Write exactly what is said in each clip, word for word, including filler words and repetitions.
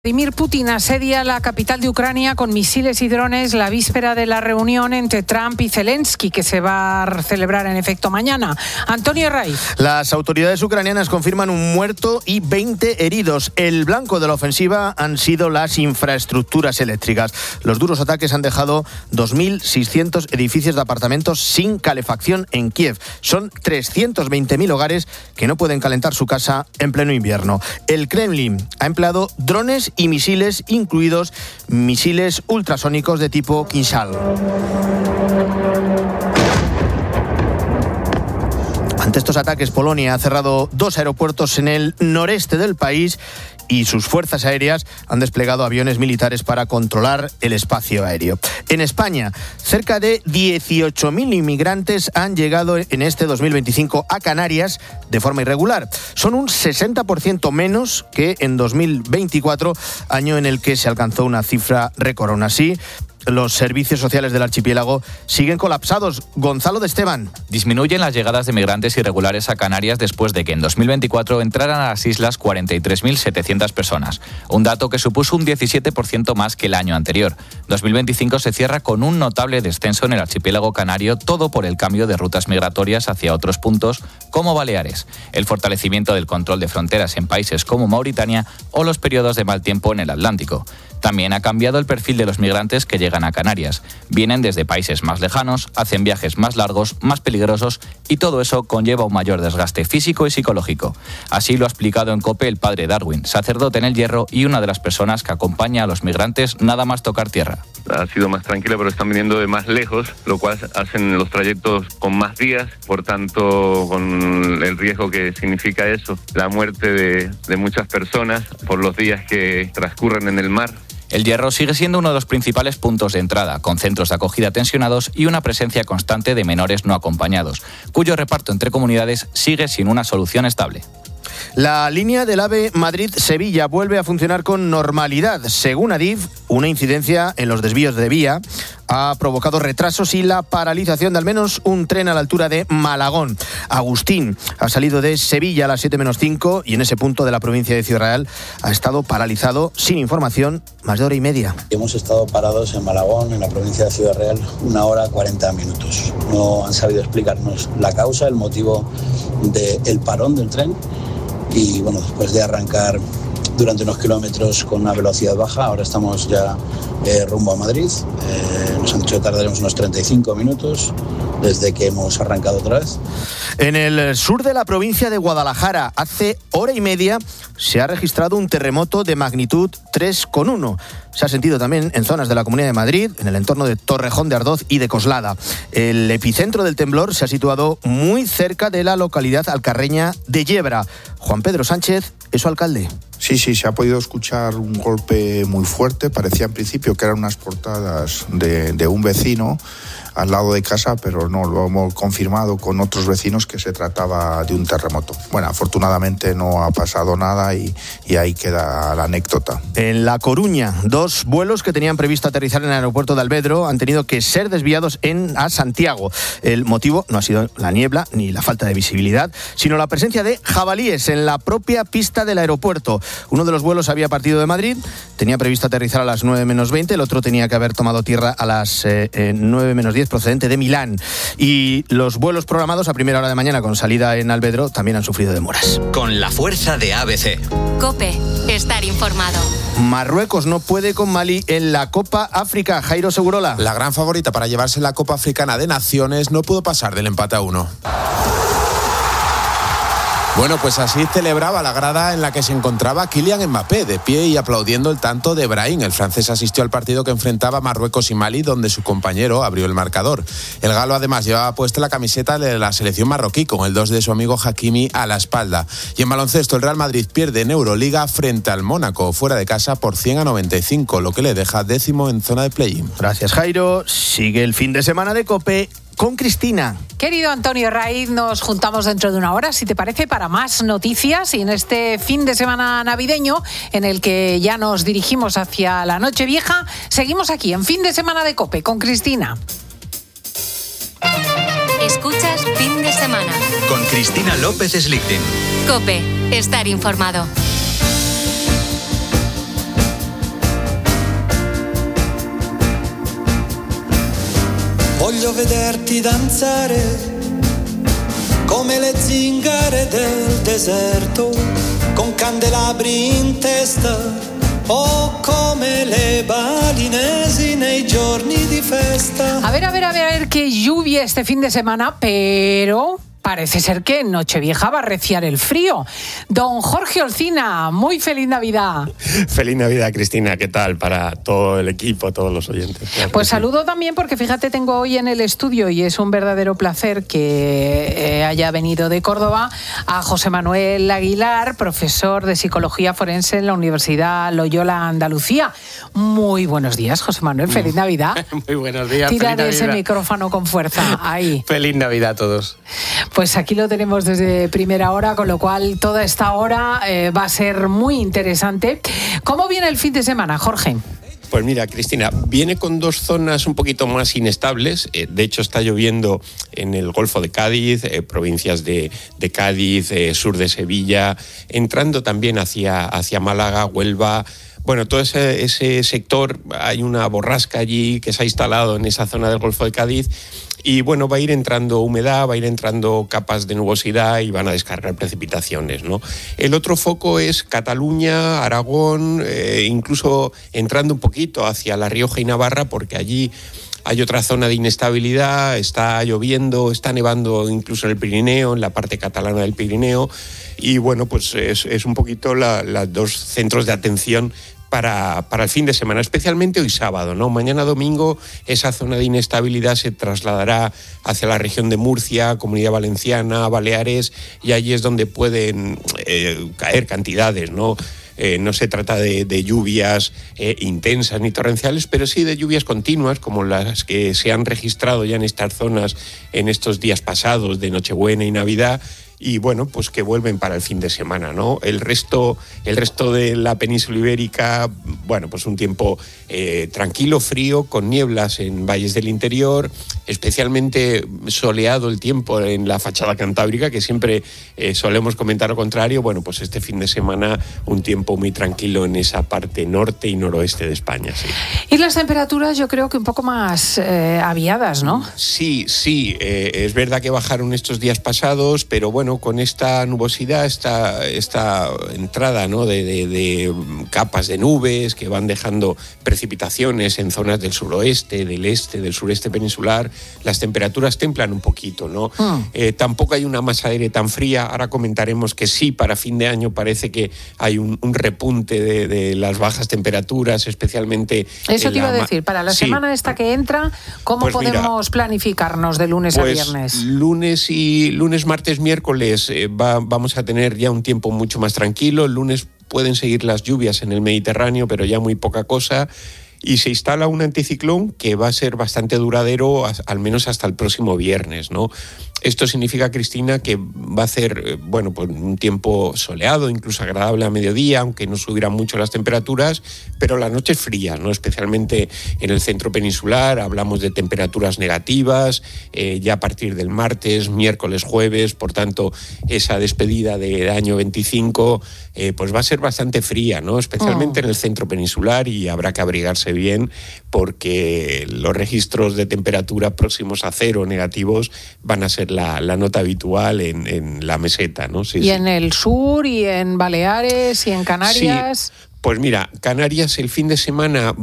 Vladimir Putin asedia la capital de Ucrania con misiles y drones la víspera de la reunión entre Trump y Zelensky, que se va a celebrar en efecto mañana. Antonio Raiz. Las autoridades ucranianas confirman un muerto y veinte heridos. El blanco de la ofensiva han sido las infraestructuras eléctricas. Los duros ataques han dejado dos mil seiscientos edificios de apartamentos sin calefacción en Kiev. Son trescientos veinte mil hogares que no pueden calentar su casa en pleno invierno. El Kremlin ha empleado drones y misiles, incluidos misiles ultrasónicos de tipo Kinzhal. Ante estos ataques, Polonia ha cerrado dos aeropuertos en el noreste del país y sus fuerzas aéreas han desplegado aviones militares para controlar el espacio aéreo. En España, cerca de dieciocho mil inmigrantes han llegado en este dos mil veinticinco a Canarias de forma irregular. Son un sesenta por ciento menos que en dos mil veinticuatro, año en el que se alcanzó una cifra récord. Aún así, los servicios sociales del archipiélago siguen colapsados. Gonzalo de Esteban. Disminuyen las llegadas de migrantes irregulares a Canarias después de que en dos mil veinticuatro entraran a las islas cuarenta y tres mil setecientas personas, un dato que supuso un diecisiete por ciento más que el año anterior. dos mil veinticinco se cierra con un notable descenso en el archipiélago canario, todo por el cambio de rutas migratorias hacia otros puntos como Baleares, el fortalecimiento del control de fronteras en países como Mauritania o los periodos de mal tiempo en el Atlántico. También ha cambiado el perfil de los migrantes que llegan a Canarias. Vienen desde países más lejanos, hacen viajes más largos, más peligrosos y todo eso conlleva un mayor desgaste físico y psicológico. Así lo ha explicado en COPE el padre Darwin, sacerdote en El Hierro y una de las personas que acompaña a los migrantes nada más tocar tierra. Ha sido más tranquila, pero están viniendo de más lejos, lo cual hacen los trayectos con más días, por tanto, con el riesgo que significa eso, la muerte de, de muchas personas por los días que transcurren en el mar. El Hierro sigue siendo uno de los principales puntos de entrada, con centros de acogida tensionados y una presencia constante de menores no acompañados, cuyo reparto entre comunidades sigue sin una solución estable. La línea del AVE Madrid-Sevilla vuelve a funcionar con normalidad. Según Adif, una incidencia en los desvíos de vía ha provocado retrasos y la paralización de al menos un tren a la altura de Malagón. Agustín ha salido de Sevilla a las siete menos cinco y en ese punto de la provincia de Ciudad Real ha estado paralizado, sin información, más de hora y media. Hemos estado parados en Malagón, en la provincia de Ciudad Real, una hora cuarenta minutos. No han sabido explicarnos la causa, el motivo del parón del tren. Y bueno, después de arrancar durante unos kilómetros con una velocidad baja, ahora estamos ya eh, rumbo a Madrid. Eh, nos han dicho que tardaremos unos treinta y cinco minutos desde que hemos arrancado otra vez. En el sur de la provincia de Guadalajara, hace hora y media, se ha registrado un terremoto de magnitud tres coma uno. Se ha sentido también en zonas de la Comunidad de Madrid, en el entorno de Torrejón de Ardoz y de Coslada. El epicentro del temblor se ha situado muy cerca de la localidad alcarreña de Yebra. Juan Pedro Sánchez es su alcalde. Sí, sí, se ha podido escuchar un golpe muy fuerte. Parecía en principio que eran unas portadas de, de un vecino al lado de casa, pero no, lo hemos confirmado con otros vecinos que se trataba de un terremoto. Bueno, afortunadamente no ha pasado nada y, y ahí queda la anécdota. En La Coruña, dos vuelos que tenían previsto aterrizar en el aeropuerto de Alvedro han tenido que ser desviados en, a Santiago. El motivo no ha sido la niebla ni la falta de visibilidad, sino la presencia de jabalíes en la propia pista del aeropuerto. Uno de los vuelos había partido de Madrid, tenía previsto aterrizar a las nueve menos veinte, el otro tenía que haber tomado tierra a las eh, eh, nueve menos diez, procedente de Milán. Y los vuelos programados a primera hora de mañana con salida en Alvedro también han sufrido demoras. Con la fuerza de A B C. COPE, estar informado. Marruecos no puede con Mali en la Copa África. Jairo Segurola. La gran favorita para llevarse la Copa Africana de Naciones no pudo pasar del empate a uno. Bueno, pues así celebraba la grada en la que se encontraba Kylian Mbappé, de pie y aplaudiendo el tanto de Brahim. El francés asistió al partido que enfrentaba Marruecos y Mali, donde su compañero abrió el marcador. El galo además llevaba puesta la camiseta de la selección marroquí, con el dos de su amigo Hakimi a la espalda. Y en baloncesto, el Real Madrid pierde en Euroliga frente al Mónaco, fuera de casa por cien a noventa y cinco, lo que le deja décimo en zona de play-in. Gracias, Jairo. Sigue el fin de semana de COPE con Cristina. Querido Antonio Raiz, nos juntamos dentro de una hora, si te parece, para más noticias y en este fin de semana navideño, en el que ya nos dirigimos hacia la Nochevieja, seguimos aquí en Fin de Semana de COPE con Cristina. Escuchas Fin de Semana con Cristina López Slichting. COPE, estar informado. Voglio vederti danzare come le zingare del deserto, con candelabri in testa o come le balinesi nei giorni di festa. A ver, a ver, a ver, a ver, qué lluvia este fin de semana, pero parece ser que en Nochevieja va a arreciar el frío. Don Jorge Olcina, muy feliz Navidad. Feliz Navidad, Cristina, ¿qué tal? Para todo el equipo, todos los oyentes. Claro, pues sí. Saludo también porque fíjate, tengo hoy en el estudio, y es un verdadero placer que eh, haya venido de Córdoba, a José Manuel Aguilar, profesor de Psicología Forense en la Universidad Loyola Andalucía. Muy buenos días, José Manuel, feliz Navidad. Muy buenos días. Tira feliz ese Navidad. micrófono con fuerza, ahí. Feliz Navidad a todos. Pues aquí lo tenemos desde primera hora, con lo cual toda esta hora eh, va a ser muy interesante. ¿Cómo viene el fin de semana, Jorge? Pues mira, Cristina, viene con dos zonas un poquito más inestables. Eh, de hecho, está lloviendo en el Golfo de Cádiz, eh, provincias de, de Cádiz, eh, sur de Sevilla, entrando también hacia, hacia Málaga, Huelva. Bueno, todo ese, ese sector, hay una borrasca allí que se ha instalado en esa zona del Golfo de Cádiz. Y bueno, va a ir entrando humedad, va a ir entrando capas de nubosidad y van a descargar precipitaciones, ¿no? El otro foco es Cataluña, Aragón, eh, incluso entrando un poquito hacia La Rioja y Navarra, porque allí hay otra zona de inestabilidad, está lloviendo, está nevando incluso en el Pirineo, en la parte catalana del Pirineo. Y bueno, pues es, es un poquito la, las dos centros de atención Para, para el fin de semana, especialmente hoy sábado, ¿no? Mañana domingo esa zona de inestabilidad se trasladará hacia la región de Murcia, Comunidad Valenciana, Baleares, y allí es donde pueden eh, caer cantidades, ¿no? Eh, no se trata de, de lluvias eh, intensas ni torrenciales, pero sí de lluvias continuas, como las que se han registrado ya en estas zonas en estos días pasados de Nochebuena y Navidad. Y bueno, pues que vuelven para el fin de semana, ¿no? El resto, el resto de la península ibérica, bueno, pues un tiempo eh, tranquilo, frío, con nieblas en valles del interior, especialmente soleado el tiempo en la fachada cantábrica, que siempre eh, solemos comentar lo contrario. Bueno, pues este fin de semana un tiempo muy tranquilo en esa parte norte y noroeste de España, sí. Y las temperaturas yo creo que un poco más eh, aviadas, ¿no? Sí, sí, eh, es verdad que bajaron estos días pasados, pero bueno, con esta nubosidad, esta, esta entrada, ¿no? de, de, de capas de nubes que van dejando precipitaciones en zonas del suroeste, del este, del sureste peninsular, las temperaturas templan un poquito, ¿no? Mm. Eh, tampoco hay una masa de aire tan fría. Ahora comentaremos que sí, para fin de año parece que hay un, un repunte de, de las bajas temperaturas, especialmente... Eso te iba a decir, para la sí. semana esta que entra, ¿cómo pues podemos mira, planificarnos de lunes pues a viernes? Lunes y lunes, martes, miércoles Eh, va, vamos a tener ya un tiempo mucho más tranquilo. El lunes pueden seguir las lluvias en el Mediterráneo, pero ya muy poca cosa. Y se instala un anticiclón que va a ser bastante duradero, al menos hasta el próximo viernes, ¿no? Esto significa, Cristina, que va a ser, bueno, pues un tiempo soleado, incluso agradable a mediodía, aunque no subirán mucho las temperaturas, pero las noches frías, ¿no? Especialmente en el centro peninsular, hablamos de temperaturas negativas, eh, ya a partir del martes, miércoles, jueves, por tanto, esa despedida de año veinticinco, eh, pues va a ser bastante fría, ¿no? Especialmente oh. en el centro peninsular, y habrá que abrigarse bien, porque los registros de temperatura próximos a cero negativos van a ser La, la nota habitual en, en la meseta, ¿no? Sí, y sí. en el sur, y en Baleares, y en Canarias. Sí. Pues mira, Canarias el fin de semana,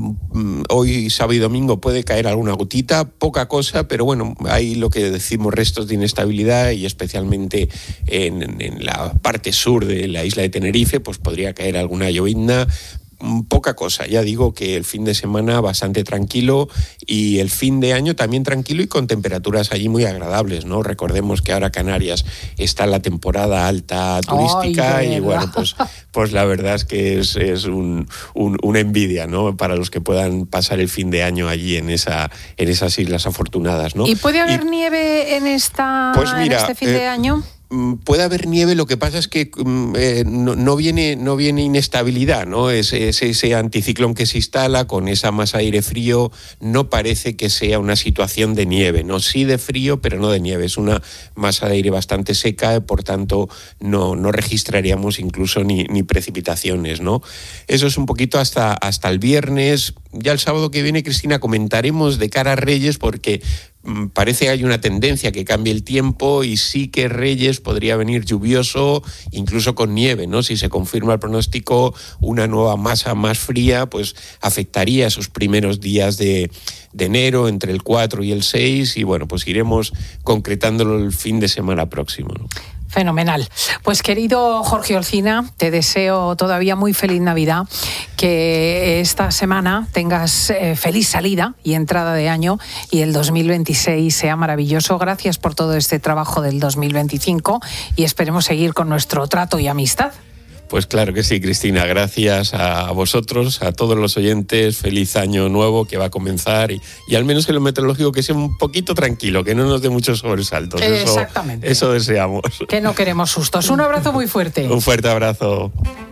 hoy sábado y domingo, puede caer alguna gotita, poca cosa, pero bueno, hay lo que decimos restos de inestabilidad, y especialmente en, en la parte sur de la isla de Tenerife, pues podría caer alguna llovizna. Poca cosa, ya digo que el fin de semana bastante tranquilo, y el fin de año también tranquilo y con temperaturas allí muy agradables, ¿no? Recordemos que ahora Canarias está en la temporada alta turística. Ay, y bueno, pues, pues la verdad es que es, es un, un, una envidia, ¿no? Para los que puedan pasar el fin de año allí en, esa, en esas islas afortunadas, ¿no? ¿Y puede haber y, nieve en, esta, pues mira, en este fin eh, de año? Puede haber nieve, lo que pasa es que eh, no, no, viene, no viene inestabilidad, ¿no? Ese, ese, ese anticiclón que se instala con esa masa de aire frío no parece que sea una situación de nieve, ¿no? Sí de frío, pero no de nieve. Es una masa de aire bastante seca, por tanto no, no registraríamos incluso ni, ni precipitaciones, ¿no? Eso es un poquito hasta, hasta el viernes. ya el sábado que viene, Cristina, comentaremos de cara a Reyes, porque parece que hay una tendencia que cambie el tiempo y sí que Reyes podría venir lluvioso, incluso con nieve, ¿no? Si se confirma el pronóstico, una nueva masa más fría, pues afectaría esos primeros días de, de enero, entre el cuatro y el seis, y bueno, pues iremos concretándolo el fin de semana próximo, ¿no? Fenomenal. Pues querido Jorge Olcina, te deseo todavía muy feliz Navidad, que esta semana tengas eh, feliz salida y entrada de año y el dos mil veintiséis sea maravilloso. Gracias por todo este trabajo del dos mil veinticinco y esperemos seguir con nuestro trato y amistad. Pues claro que sí, Cristina. Gracias a vosotros, a todos los oyentes. Feliz año nuevo que va a comenzar y, y al menos en lo meteorológico que sea un poquito tranquilo, que no nos dé muchos sobresaltos. Exactamente. Eso, eso deseamos. Que no queremos sustos. Un abrazo muy fuerte. Un fuerte abrazo.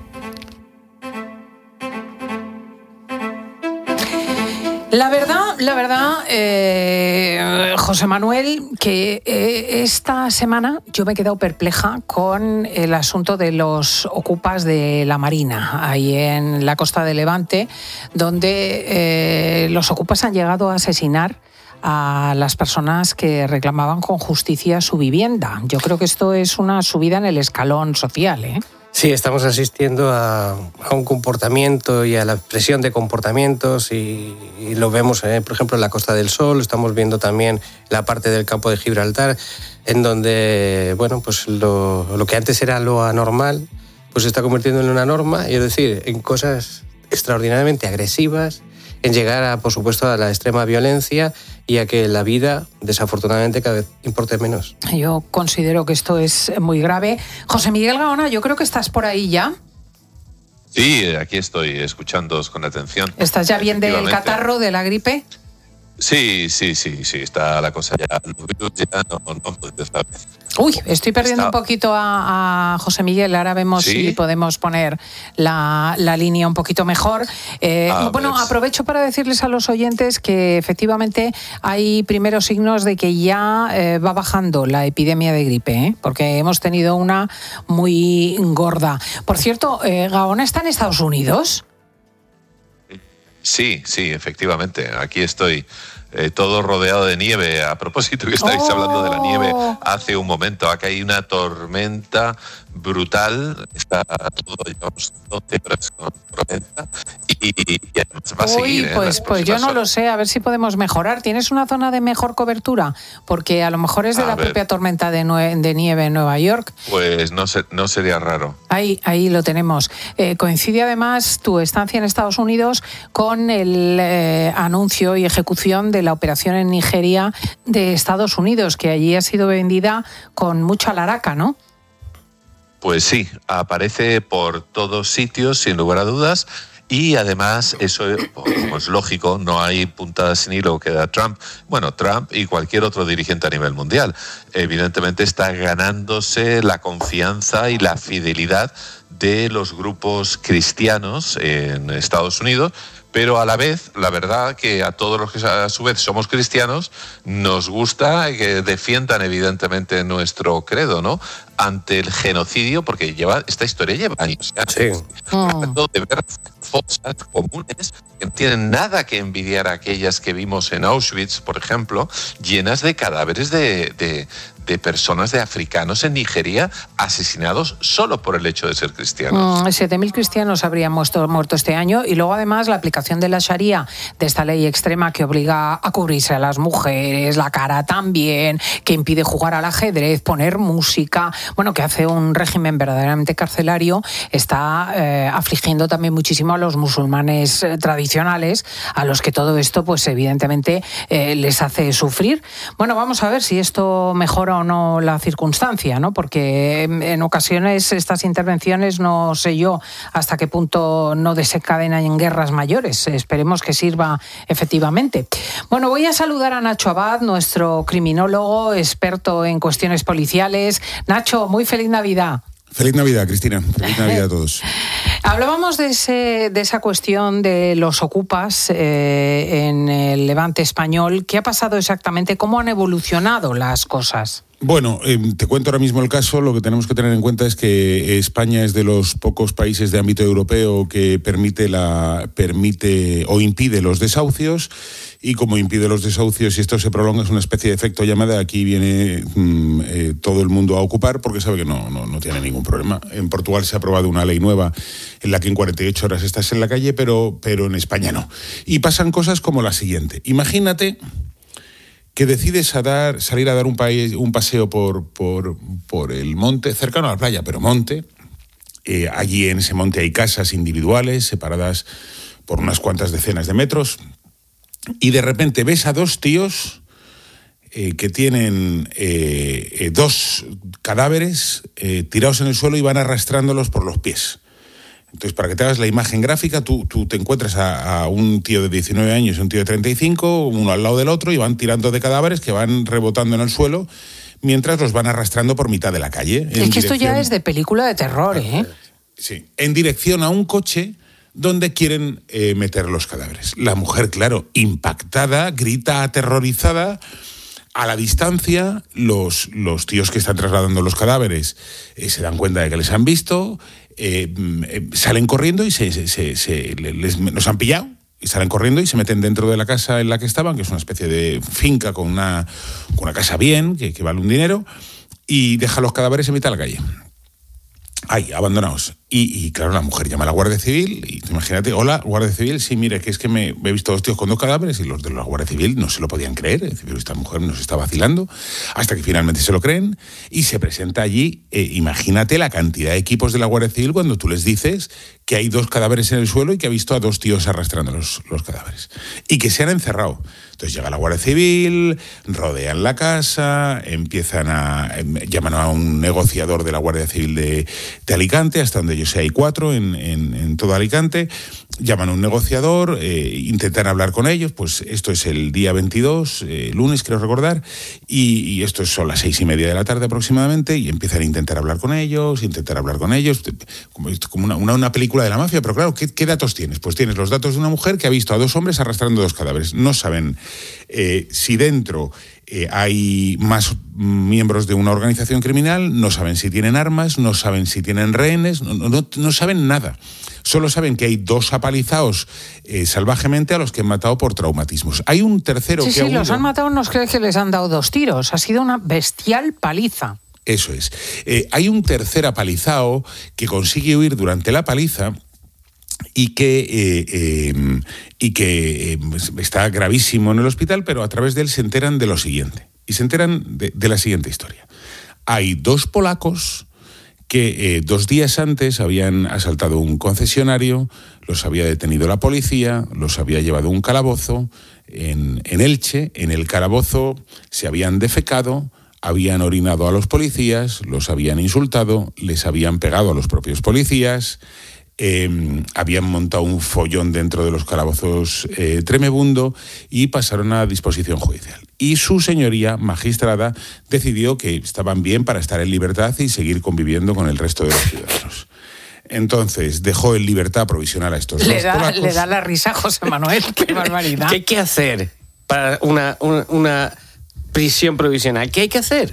La verdad, la verdad, eh, José Manuel, que eh, esta semana yo me he quedado perpleja con el asunto de los ocupas de la Marina, ahí en la costa de Levante, donde eh, los ocupas han llegado a asesinar a las personas que reclamaban con justicia su vivienda. Yo creo que esto es una subida en el escalón social, ¿eh? Sí, estamos asistiendo a, a un comportamiento y a la expresión de comportamientos y, y lo vemos, eh, por ejemplo, en la Costa del Sol, estamos viendo también la parte del campo de Gibraltar, en donde, bueno, pues lo, lo que antes era lo anormal, pues se está convirtiendo en una norma, y es decir, en cosas extraordinariamente agresivas, en llegar, a, por supuesto, a la extrema violencia y a que la vida, desafortunadamente, cada vez importe menos. Yo considero que esto es muy grave. José Miguel Gaona, yo creo que estás por ahí ya. Sí, aquí estoy, escuchándoos con atención. ¿Estás ya bien del catarro, de la gripe? Sí, sí, sí, sí, está la cosa ya. ya no, no, esta vez. Uy, estoy perdiendo está... un poquito a, a José Miguel. Ahora vemos ¿Sí? si podemos poner la, la línea un poquito mejor. Eh, bueno, ver. aprovecho para decirles a los oyentes que efectivamente hay primeros signos de que ya eh, va bajando la epidemia de gripe, ¿eh? Porque hemos tenido una muy gorda. Por cierto, eh, Gaona está en Estados Unidos. Sí, sí, efectivamente. Aquí estoy, eh, todo rodeado de nieve. A propósito que estáis oh. hablando de la nieve hace un momento, acá hay una tormenta brutal. Está todo, llevamos doce horas con tormenta y, y va a seguir. Uy, pues, ¿eh? pues yo no lo sé, a ver si podemos mejorar. ¿Tienes una zona de mejor cobertura? Porque a lo mejor es de a la ver. propia tormenta de, nue- de nieve en Nueva York. Pues no, se, no sería raro. Ahí, ahí lo tenemos. Eh, coincide además tu estancia en Estados Unidos con el eh, anuncio y ejecución de la operación en Nigeria de Estados Unidos, que allí ha sido vendida con mucha laraca, ¿no? Pues sí, aparece por todos sitios, sin lugar a dudas. Y además, eso, como es lógico, no hay puntada sin hilo que da Trump. Bueno, Trump y cualquier otro dirigente a nivel mundial. Evidentemente está ganándose la confianza y la fidelidad de los grupos cristianos en Estados Unidos, pero a la vez, la verdad que a todos los que a su vez somos cristianos, nos gusta que defiendan evidentemente nuestro credo, ¿no? Ante el genocidio, porque lleva esta historia lleva años. Sí. Tratando de ver fosas comunes que no tienen nada que envidiar a aquellas que vimos en Auschwitz, por ejemplo, llenas de cadáveres de, de, de personas, de africanos en Nigeria, asesinados solo por el hecho de ser cristianos. Mm, siete mil cristianos habrían muerto, muerto este año, y luego además la aplicación de la Sharia, de esta ley extrema que obliga a cubrirse a las mujeres, la cara también, que impide jugar al ajedrez, poner música, bueno, que hace un régimen verdaderamente carcelario, está eh, afligiendo también muchísimo a los musulmanes eh, tradicionales, a los que todo esto, pues evidentemente, eh, les hace sufrir. Bueno, vamos a ver si esto mejora o no la circunstancia, ¿no? Porque en ocasiones estas intervenciones no sé yo hasta qué punto no desencadenan en guerras mayores. Esperemos que sirva efectivamente. Bueno, voy a saludar a Nacho Abad, nuestro criminólogo, experto en cuestiones policiales. Nacho, muy feliz Navidad. Feliz Navidad, Cristina. Feliz Navidad a todos. Hablábamos de, ese, de esa cuestión de los ocupas eh, en el Levante español. ¿Qué ha pasado exactamente? ¿Cómo han evolucionado las cosas? Bueno, eh, te cuento ahora mismo el caso. Lo que tenemos que tener en cuenta es que España es de los pocos países de ámbito europeo que permite la permite o impide los desahucios, y como impide los desahucios y esto se prolonga, es una especie de efecto llamada. Aquí viene mm, eh, todo el mundo a ocupar porque sabe que no, no, no tiene ningún problema. En Portugal se ha aprobado una ley nueva en la que en cuarenta y ocho horas estás en la calle, pero, pero en España no. Y pasan cosas como la siguiente. Imagínate que decides a dar, salir a dar un, país, un paseo por, por, por el monte, cercano a la playa, pero monte. Eh, allí en ese monte hay casas individuales separadas por unas cuantas decenas de metros, y de repente ves a dos tíos eh, que tienen eh, eh, dos cadáveres eh, tirados en el suelo y van arrastrándolos por los pies. Entonces, para que te hagas la imagen gráfica, tú, tú te encuentras a, a un tío de diecinueve años y un tío de treinta y cinco, uno al lado del otro, y van tirando de cadáveres que van rebotando en el suelo mientras los van arrastrando por mitad de la calle. Es que esto ya es de película de terror, ¿eh? Sí, en dirección a un coche donde quieren eh, meter los cadáveres. La mujer, claro, impactada, grita aterrorizada. A la distancia, los, los tíos que están trasladando los cadáveres eh, se dan cuenta de que les han visto, eh, eh, salen corriendo y se, se, se, se les, los han pillado, y salen corriendo y se meten dentro de la casa en la que estaban, que es una especie de finca con una, con una casa bien, que, que vale un dinero, y dejan los cadáveres en mitad de la calle. Ahí, abandonados. Y, y claro, la mujer llama a la Guardia Civil y imagínate, hola, Guardia Civil, sí, mire, que es que me, me he visto dos tíos con dos cadáveres, y los de la Guardia Civil no se lo podían creer. Es decir, pero esta mujer nos está vacilando, hasta que finalmente se lo creen y se presenta allí. Eh, imagínate la cantidad de equipos de la Guardia Civil cuando tú les dices que hay dos cadáveres en el suelo y que ha visto a dos tíos arrastrando los, los cadáveres y que se han encerrado. Entonces llega la Guardia Civil, rodean la casa, empiezan a llaman a un negociador de la Guardia Civil de, de Alicante, hasta donde yo sé hay cuatro en, en, en todo Alicante. Llaman a un negociador, eh, intentan hablar con ellos. Pues esto es el día veintidós, eh, lunes creo recordar, y, y esto son las seis y media de la tarde aproximadamente, y empiezan a intentar hablar con ellos, intentar hablar con ellos, como, como una, una, una película de la mafia. Pero claro, ¿qué, ¿qué datos tienes? Pues tienes los datos de una mujer que ha visto a dos hombres arrastrando dos cadáveres. No saben eh, si dentro eh, hay más miembros de una organización criminal, no saben si tienen armas, no saben si tienen rehenes, no, no, no saben nada. Solo saben que hay dos apalizados eh, salvajemente a los que han matado por traumatismos. Hay un tercero sí, que sí, ha huido. los han matado, no crees que les han dado dos tiros. Ha sido una bestial paliza. Eso es. Eh, hay un tercer apalizado que consigue huir durante la paliza y que, eh, eh, y que eh, está gravísimo en el hospital, pero a través de él se enteran de lo siguiente. Y se enteran de, de la siguiente historia. Hay dos polacos que eh, dos días antes habían asaltado un concesionario, los había detenido la policía, los había llevado a un calabozo en, en Elche. En el calabozo se habían defecado, habían orinado a los policías, los habían insultado, les habían pegado a los propios policías, eh, habían montado un follón dentro de los calabozos eh, tremebundo, y pasaron a disposición judicial. Y su señoría magistrada decidió que estaban bien para estar en libertad y seguir conviviendo con el resto de los ciudadanos. Entonces dejó en libertad provisional a estos le dos da, polacos. Le da la risa a José Manuel, qué barbaridad. ¿Qué hay que hacer para una, una, una prisión provisional? ¿Qué hay que hacer?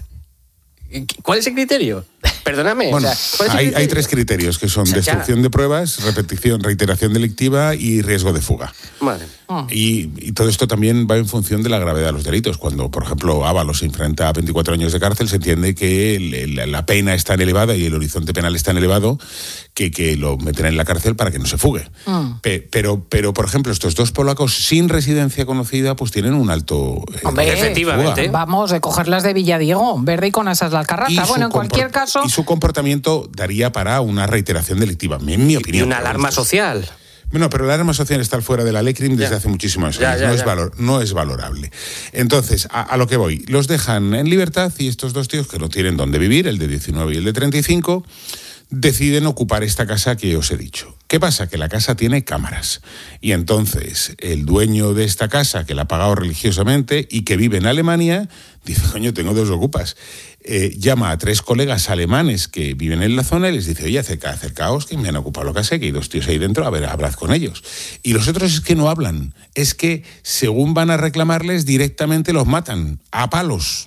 ¿Cuál es el criterio? Perdóname. Bueno, o sea, ¿cuál es el hay, criterio? hay tres criterios, que son O sea, destrucción ya. de pruebas, repetición, reiteración delictiva y riesgo de fuga. Vale. Y, y todo esto también va en función de la gravedad de los delitos. Cuando, por ejemplo, Ábalos se enfrenta a veinticuatro años de cárcel, se entiende que el, la pena es tan elevada y el horizonte penal es tan elevado que, que lo meten en la cárcel para que no se fugue. Mm. Pe, pero, pero, por ejemplo, estos dos polacos sin residencia conocida pues tienen un alto... Eh, Hombre, efectivamente. Vamos, de cogerlas de Villadiego, verde y con asas la alcarrata. Bueno, en cualquier caso... Y su comportamiento daría para una reiteración delictiva, en mi opinión. Y una alarma social. Bueno, pero la alarma social está fuera de la ley CRIM desde ya. hace muchísimos años. Ya, ya, no, ya. Es valor, no es valorable. Entonces, a, a lo que voy. Los dejan en libertad y estos dos tíos que no tienen dónde vivir, el de diecinueve y el de treinta y cinco, deciden ocupar esta casa que os he dicho. ¿Qué pasa? Que la casa tiene cámaras. Y entonces el dueño de esta casa, que la ha pagado religiosamente y que vive en Alemania, dice, coño, tengo dos ocupas. Eh, llama a tres colegas alemanes que viven en la zona y les dice, oye, acerca, acercaos, que me han ocupado la casa, que hay dos tíos ahí dentro, a ver, hablad con ellos. Y los otros es que no hablan, es que según van a reclamarles, directamente los matan, a palos.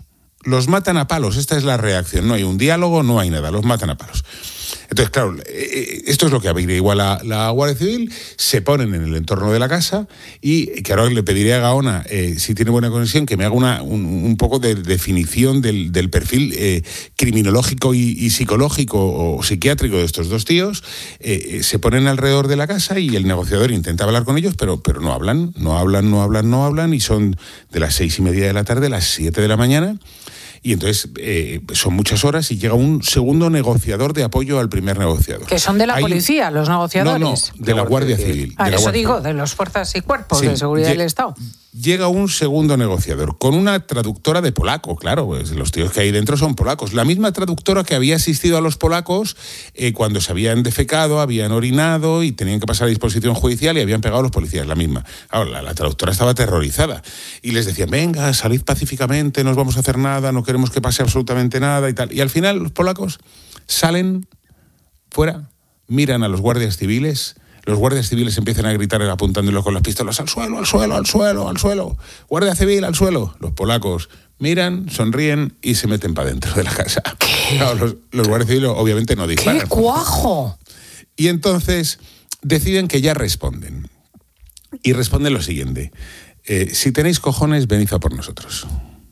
los matan a palos. Esta es la reacción. No hay un diálogo, no hay nada. Los matan a palos. Entonces, claro, esto es lo que averigua la, la Guardia Civil, se ponen en el entorno de la casa y que ahora le pediré a Gaona, eh, si tiene buena conexión, que me haga una, un, un poco de definición del, del perfil eh, criminológico y, y psicológico o psiquiátrico de estos dos tíos. Eh, se ponen alrededor de la casa y el negociador intenta hablar con ellos, pero, pero no hablan, no hablan, no hablan, no hablan y son de las seis y media de la tarde a las siete de la mañana. Y entonces eh, son muchas horas y llega un segundo negociador de apoyo al primer negociador. Que son de la Hay policía, los negociadores. No, no, de la Guardia Civil. Ah, de la eso Guardia digo, Civil. de las fuerzas y cuerpos Sí, de seguridad lle- del Estado. Llega un segundo negociador con una traductora de polaco, claro, pues los tíos que hay dentro son polacos. La misma traductora que había asistido a los polacos eh, cuando se habían defecado, habían orinado y tenían que pasar a disposición judicial y habían pegado a los policías, la misma. Ahora, la, la traductora estaba aterrorizada y les decían, venga, salid pacíficamente, no os vamos a hacer nada, no queremos que pase absolutamente nada y tal. Y al final los polacos salen fuera, miran a los guardias civiles. Los guardias civiles empiezan a gritar apuntándolos con las pistolas al suelo, al suelo, al suelo, al suelo. Guardia civil, al suelo. Los polacos miran, sonríen y se meten para dentro de la casa. Claro, los, los guardias civiles obviamente no disparan. ¡Qué cuajo! Y entonces deciden que ya responden. Y responden lo siguiente. Eh, si tenéis cojones, venid a por nosotros.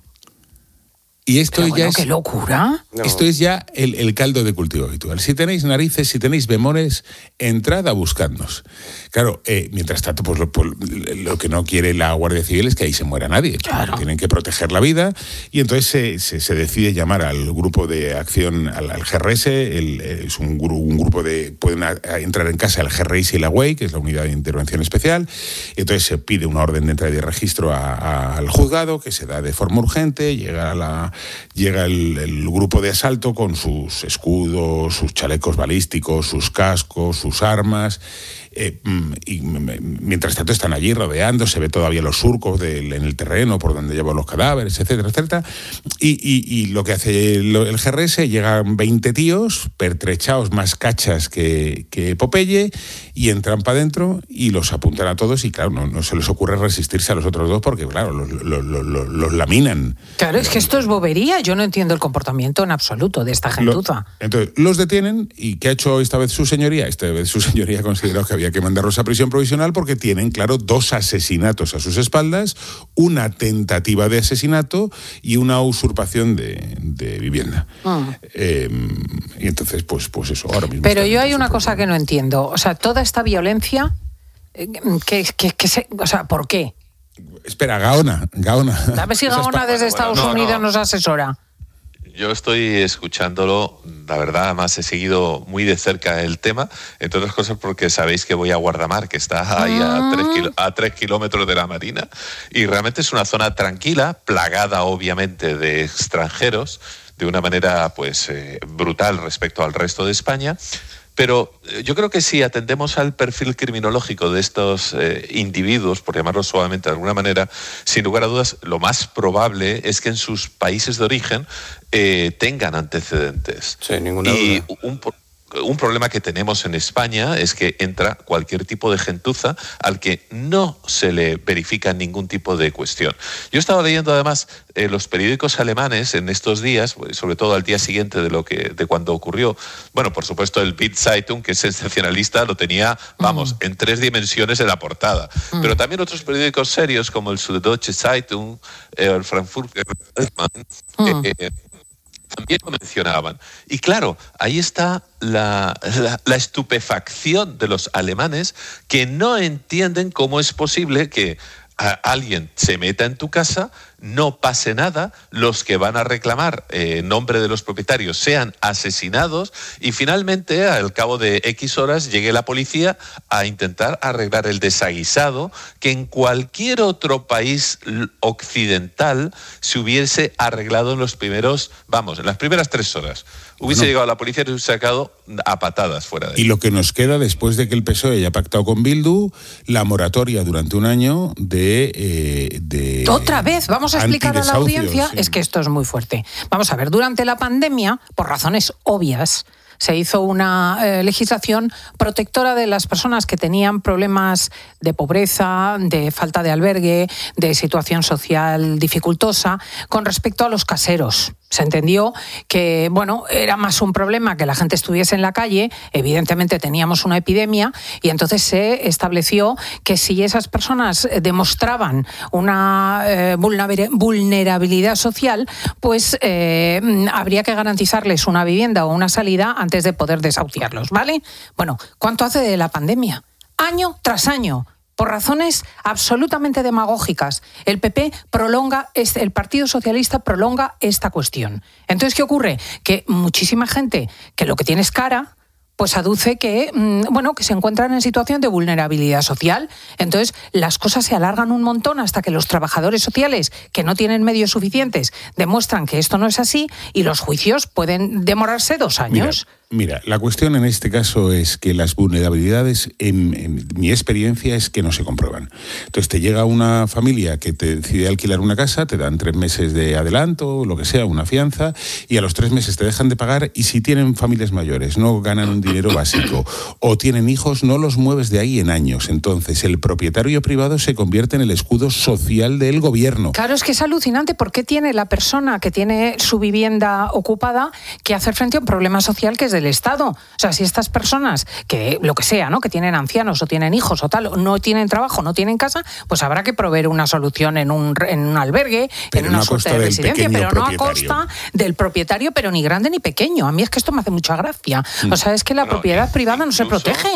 Y esto Pero ya bueno, es... ¡qué locura! Esto es ya el, el caldo de cultivo habitual. Si tenéis narices, si tenéis bemoles, entrad a buscarnos. Claro, eh, mientras tanto, pues lo, pues lo que no quiere la Guardia Civil es que ahí se muera nadie. Claro. Tienen que proteger la vida y entonces se, se, se decide llamar al grupo de acción, al, al G R S, el, es un, gru, un grupo de... Pueden a, a entrar en casa el G R S y la U E I, que es la Unidad de Intervención Especial. Entonces se pide una orden de entrada y de registro a, a, al juzgado, que se da de forma urgente, llega a la... Llega el, el grupo de asalto con sus escudos, sus chalecos balísticos, sus cascos, sus armas. Eh, y mientras tanto están allí rodeando, se ve todavía los surcos del, en el terreno por donde llevan los cadáveres, etcétera, etcétera. Y, y, y lo que hace el, el G R S, llegan veinte tíos, pertrechados más cachas que, que Popeye, y entran para adentro y los apuntan a todos y claro, no, no se les ocurre resistirse a los otros dos porque claro, los, los, los, los, los laminan. Claro, es que esto es bobería. Yo no entiendo el comportamiento en absoluto de esta gentuza. Lo, entonces, los detienen y ¿qué ha hecho esta vez su señoría? Esta vez su señoría ha considerado que había que mandarlos a prisión provisional porque tienen, claro, dos asesinatos a sus espaldas, una tentativa de asesinato y una usurpación de, de vivienda. Mm. Eh, y entonces, pues, pues eso, ahora mismo... Pero yo hay una cosa que no entiendo. O sea, toda esta violencia, que, que, que se, o sea, ¿por qué? Espera, Gaona, Gaona. A ver si Gaona desde Estados bueno, no, Unidos no. nos asesora. Yo estoy escuchándolo, la verdad, además he seguido muy de cerca el tema, entre otras cosas porque sabéis que voy a Guardamar, que está ahí a tres, kilo, a tres kilómetros de la Marina, y realmente es una zona tranquila, plagada obviamente de extranjeros, de una manera pues eh, brutal respecto al resto de España. Pero yo creo que si atendemos al perfil criminológico de estos eh, individuos, por llamarlo suavemente de alguna manera, sin lugar a dudas, lo más probable es que en sus países de origen eh, tengan antecedentes. Sí, ninguna y duda. Un, un problema que tenemos en España es que entra cualquier tipo de gentuza al que no se le verifica ningún tipo de cuestión. Yo he estado leyendo además eh, los periódicos alemanes en estos días, sobre todo al día siguiente de lo que de cuando ocurrió. Bueno, por supuesto el Bild Zeitung, que es sensacionalista, lo tenía, vamos, mm. en tres dimensiones en la portada. Mm. Pero también otros periódicos serios como el Süddeutsche Zeitung, eh, el Frankfurter mm. eh, también lo mencionaban. Y claro, ahí está la, la, la estupefacción de los alemanes que no entienden cómo es posible que a alguien se meta en tu casa, no pase nada, los que van a reclamar en eh, nombre de los propietarios sean asesinados y finalmente, al cabo de X horas, llegue la policía a intentar arreglar el desaguisado que en cualquier otro país occidental se hubiese arreglado en los primeros, vamos, en las primeras tres horas. Hubiese bueno. llegado la policía y se hubiese sacado a patadas fuera de ahí. Y lo que nos queda después de que el P S O E haya pactado con Bildu, la moratoria durante un año de... Eh, de Otra vez, vamos a explicar a la audiencia, sí. Es que esto es muy fuerte. Vamos a ver, durante la pandemia, por razones obvias, se hizo una eh, legislación protectora de las personas que tenían problemas de pobreza, de falta de albergue, de situación social dificultosa, con respecto a los caseros. Se entendió que, bueno, era más un problema que la gente estuviese en la calle, evidentemente teníamos una epidemia, y entonces se estableció que si esas personas demostraban una eh, vulnerabilidad social, pues eh, habría que garantizarles una vivienda o una salida antes de poder desahuciarlos, ¿vale? Bueno, ¿cuánto hace de la pandemia? Año tras año. Por razones absolutamente demagógicas, el P P prolonga, el Partido Socialista prolonga esta cuestión. Entonces, ¿qué ocurre? Que muchísima gente que lo que tiene es cara, pues aduce que, bueno, que se encuentran en situación de vulnerabilidad social. Entonces, las cosas se alargan un montón hasta que los trabajadores sociales, que no tienen medios suficientes, demuestran que esto no es así, y los juicios pueden demorarse dos años. Mira. Mira, la cuestión en este caso es que las vulnerabilidades, en, en mi experiencia, es que no se comprueban. Entonces te llega una familia que te decide alquilar una casa, te dan tres meses de adelanto, lo que sea, una fianza, y a los tres meses te dejan de pagar, y si tienen familias mayores, no ganan un dinero básico, o tienen hijos, no los mueves de ahí en años. Entonces el propietario privado se convierte en el escudo social del gobierno. Claro, es que es alucinante. ¿Por qué tiene la persona que tiene su vivienda ocupada que hacer frente a un problema social que es del Estado? O sea, si estas personas, que lo que sea, ¿no?, que tienen ancianos o tienen hijos o tal, no tienen trabajo, no tienen casa, pues habrá que proveer una solución en un, en un albergue, pero en una suerte de residencia, pero no a costa del propietario, pero ni grande ni pequeño. A mí es que esto me hace mucha gracia. O sea, es que la no, propiedad privada no se protege.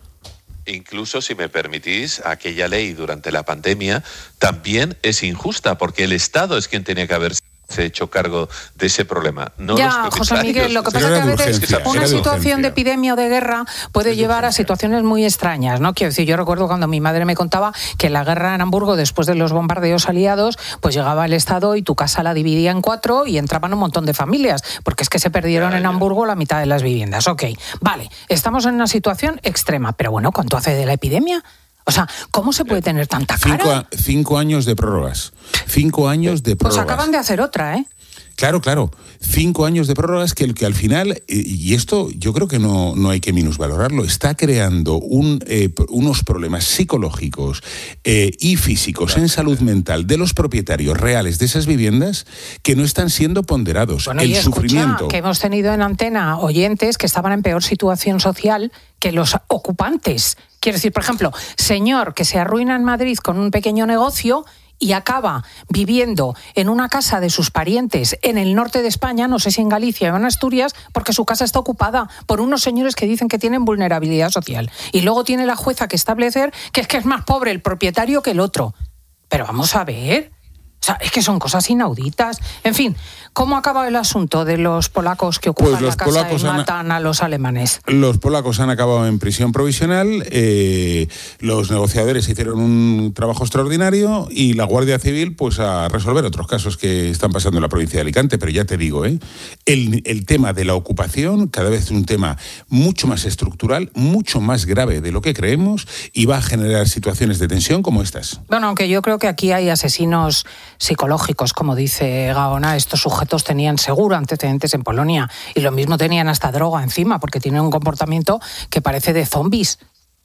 Incluso, si me permitís, aquella ley durante la pandemia también es injusta, porque el Estado es quien tenía que haber se ha hecho cargo de ese problema. No ya, los José Miguel, lo que pasa es que a veces urgencia, una situación de, de epidemia o de guerra puede es llevar urgencia. a situaciones muy extrañas, ¿no? Quiero decir, yo recuerdo cuando mi madre me contaba que en la guerra en Hamburgo, después de los bombardeos aliados, pues llegaba el Estado y tu casa la dividía en cuatro y entraban un montón de familias, porque es que se perdieron ya, en ya. Hamburgo la mitad de las viviendas. Ok, vale, estamos en una situación extrema, pero bueno, ¿cuánto hace de la epidemia? O sea, ¿cómo se puede tener tanta cara? Cinco, a, cinco años de prórrogas. Cinco años de prórrogas. Pues acaban de hacer otra, ¿eh? Claro, claro. Cinco años de prórrogas que, que al final, y esto yo creo que no, no hay que minusvalorarlo, está creando un, eh, unos problemas psicológicos eh, y físicos en salud mental de los propietarios reales de esas viviendas que no están siendo ponderados. Bueno, el y escucha, sufrimiento. Que hemos tenido en antena oyentes que estaban en peor situación social que los ocupantes. Quiero decir, por ejemplo, señor que se arruina en Madrid con un pequeño negocio y acaba viviendo en una casa de sus parientes en el norte de España, no sé si en Galicia o en Asturias, porque su casa está ocupada por unos señores que dicen que tienen vulnerabilidad social. Y luego tiene la jueza que establecer que es que es más pobre el propietario que el otro. Pero vamos a ver... O sea, es que son cosas inauditas. En fin, ¿cómo acaba el asunto de los polacos que ocupan pues la casa y matan han, a los alemanes? Los polacos han acabado en prisión provisional, eh, los negociadores hicieron un trabajo extraordinario y la Guardia Civil pues a resolver otros casos que están pasando en la provincia de Alicante. Pero ya te digo, ¿eh? el, el tema de la ocupación cada vez es un tema mucho más estructural, mucho más grave de lo que creemos y va a generar situaciones de tensión como estas. Bueno, aunque yo creo que aquí hay asesinos psicológicos, como dice Gaona. Estos sujetos tenían seguro antecedentes en Polonia y lo mismo tenían hasta droga encima, porque tienen un comportamiento que parece de zombies.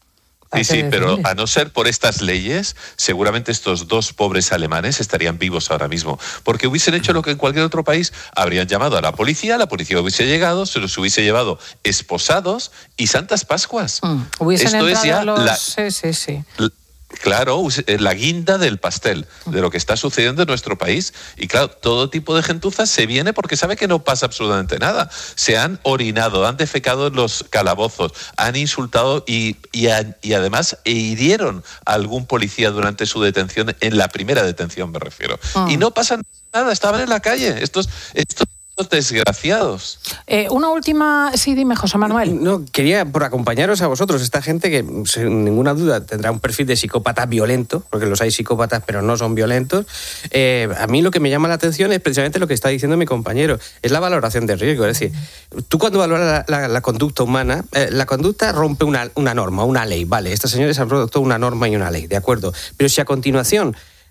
Sí, sí, pero a no ser por estas leyes, seguramente estos dos pobres alemanes estarían vivos ahora mismo, porque hubiesen hecho lo que en cualquier otro país, habrían llamado a la policía, la policía hubiese llegado, se los hubiese llevado esposados y Santas Pascuas. Mm, hubiesen Esto es ya los... la... Sí, sí, sí. Claro, la guinda del pastel de lo que está sucediendo en nuestro país. Y claro, todo tipo de gentuza se viene porque sabe que no pasa absolutamente nada. Se han orinado, han defecado en los calabozos, han insultado y, y, a, y además hirieron a algún policía durante su detención, en la primera detención me refiero. Oh. Y no pasa nada, estaban en la calle. Estos... estos desgraciados. Eh, una última, sí, dime, José Manuel. No, quería por acompañaros a vosotros, esta gente que sin ninguna duda tendrá un perfil de psicópata violento, porque los hay psicópatas pero no son violentos. Eh, a mí lo que me llama la atención es precisamente lo que está diciendo mi compañero, es la valoración de riesgo. Es decir, tú cuando valoras la, la, la conducta humana, eh, la conducta rompe una, una norma, una ley, vale, estos señores han roto una norma y una ley, de acuerdo, pero si a continuación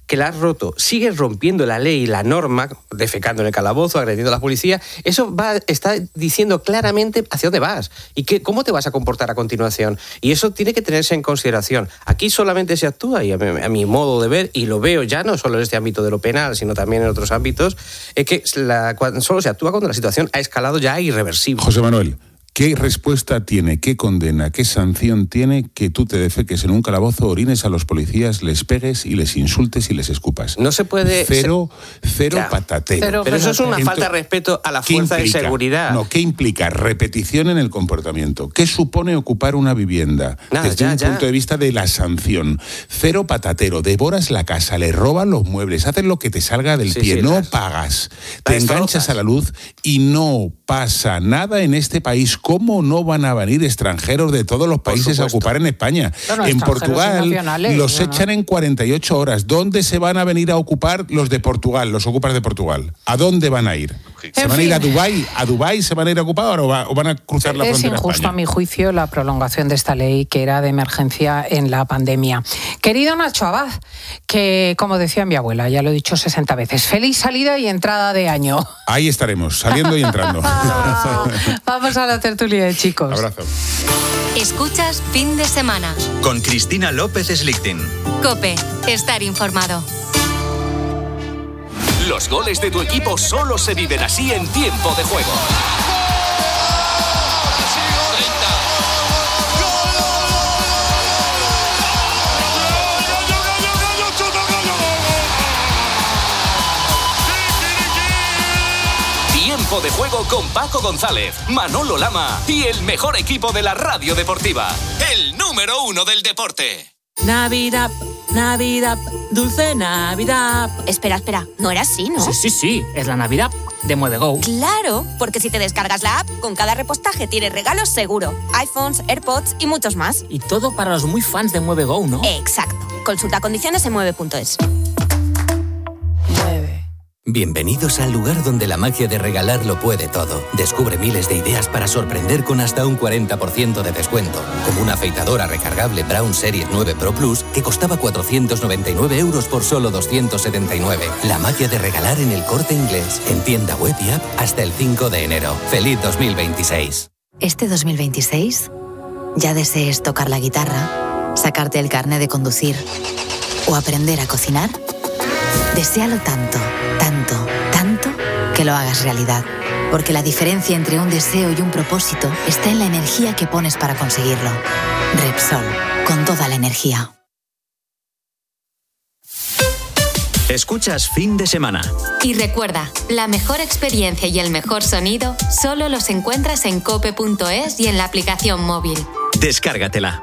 que la has roto, sigues rompiendo la ley y la norma, defecando en el calabozo, agrediendo a la policía, eso va, está diciendo claramente hacia dónde vas y qué, cómo te vas a comportar a continuación. Y eso tiene que tenerse en consideración. Aquí solamente se actúa, y a mi, a mi modo de ver, y lo veo ya no solo en este ámbito de lo penal, sino también en otros ámbitos, es que la, solo se actúa cuando la situación ha escalado ya irreversible. José Manuel, ¿qué respuesta tiene, qué condena, qué sanción tiene que tú te defeques en un calabozo, orines a los policías, les pegues y les insultes y les escupas? No se puede... Cero, cero claro. patatero. Pero, pero eso es una falta de respeto a la fuerza de seguridad. No, ¿qué implica? Repetición en el comportamiento. ¿Qué supone ocupar una vivienda? Nada, Desde ya, un ya. punto de vista de la sanción. Cero patatero, devoras la casa, le roban los muebles, haces lo que te salga del Sí, pie, sí, no las- pagas, las te enganchas destrozas. a la luz y no pasa nada en este país. ¿Cómo no van a venir extranjeros de todos los países a ocupar en España? Bueno, en extranjeros y Portugal nacionales, los ¿no? echan en cuarenta y ocho horas. ¿Dónde se van a venir a ocupar los de Portugal, los ocupas de Portugal? ¿A dónde van a ir? ¿Se En van a ir a fin. Dubái? ¿A Dubái se van a ir a ocupar o, va- o van a cruzar la Es frontera a injusto, España? a mi juicio, la prolongación de esta ley que era de emergencia en la pandemia. Querido Nacho Abad, que como decía mi abuela, ya lo he dicho sesenta veces, feliz salida y entrada de año. Ahí estaremos, saliendo y entrando. Vamos a la tertulia de chicos. Abrazo. Escuchas Fin de Semana. Con Cristina López Slichting. COPE. Estar informado. Los goles de tu equipo solo se viven así en tiempo de juego. Tiempo de juego con Paco González, Manolo Lama y el mejor equipo de la radio deportiva. El número uno del deporte. Navidad, Navidad, dulce Navidad. Espera, espera, no era así, ¿no? Sí, sí, sí, es la Navidad de MueveGo. Claro, porque si te descargas la app, con cada repostaje tienes regalos seguro. iPhones, AirPods y muchos más. Y todo para los muy fans de MueveGo, ¿no? Exacto. Consulta condiciones en mueve punto es. Bienvenidos al lugar donde la magia de regalar lo puede todo. Descubre miles de ideas para sorprender con hasta un cuarenta por ciento de descuento. Como una afeitadora recargable Braun Series nueve Pro Plus que costaba cuatrocientos noventa y nueve euros por solo doscientos setenta y nueve. La magia de regalar en El Corte Inglés. En tienda web y app hasta el cinco de enero. ¡Feliz dos mil veintiséis! Este dos mil veintiséis ya desees tocar la guitarra, sacarte el carnet de conducir o aprender a cocinar. Deséalo tanto, tanto, tanto que lo hagas realidad. Porque la diferencia entre un deseo y un propósito está en la energía que pones para conseguirlo. Repsol, con toda la energía. Escuchas Fin de Semana. Y recuerda, la mejor experiencia y el mejor sonido solo los encuentras en cope punto es y en la aplicación móvil. Descárgatela.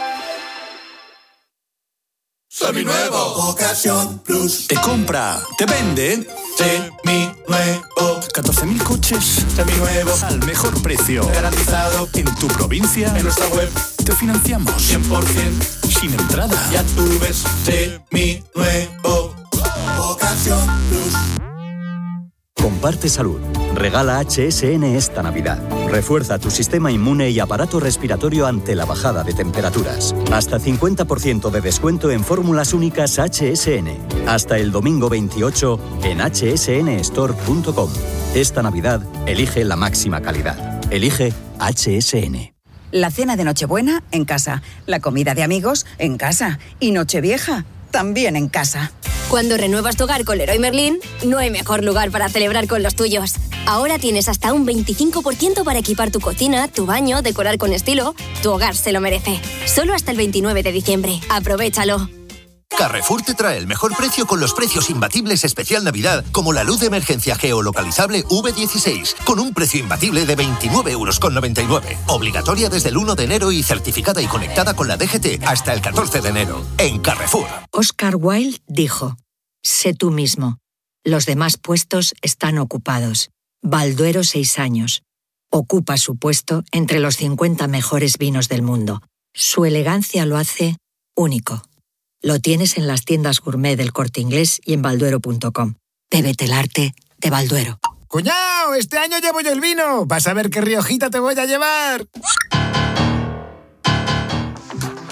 Seminuevo, Ocasión Plus. Te compra, te vende. Seminuevo. catorce mil coches seminuevos al mejor precio. Garantizado en tu provincia. En nuestra web te financiamos cien por ciento sin entrada. Ya tú ves, Seminuevo. Ocasión Plus. Comparte salud. Regala H S N esta Navidad. Refuerza tu sistema inmune y aparato respiratorio ante la bajada de temperaturas. Hasta cincuenta por ciento de descuento en fórmulas únicas H S N. Hasta el domingo veintiocho en h s n store punto com. Esta Navidad, elige la máxima calidad. Elige H S N. La cena de Nochebuena en casa. La comida de amigos en casa. Y Nochevieja también en casa. Cuando renuevas tu hogar con Leroy Merlin, no hay mejor lugar para celebrar con los tuyos. Ahora tienes hasta un veinticinco por ciento para equipar tu cocina, tu baño, decorar con estilo. Tu hogar se lo merece. Solo hasta el veintinueve de diciembre. Aprovéchalo. Carrefour te trae el mejor precio con los precios imbatibles especial Navidad, como la luz de emergencia geolocalizable V dieciséis, con un precio imbatible de veintinueve euros con noventa y nueve. Obligatoria desde el uno de enero y certificada y conectada con la D G T hasta el catorce de enero. En Carrefour. Oscar Wilde dijo: sé tú mismo. Los demás puestos están ocupados. Balduero seis años. Ocupa su puesto entre los cincuenta mejores vinos del mundo. Su elegancia lo hace único. Lo tienes en las tiendas gourmet del Corte Inglés y en balduero punto com. Bébete el arte de Balduero. ¡Cuñao! Este año llevo yo el vino. Vas a ver qué riojita te voy a llevar.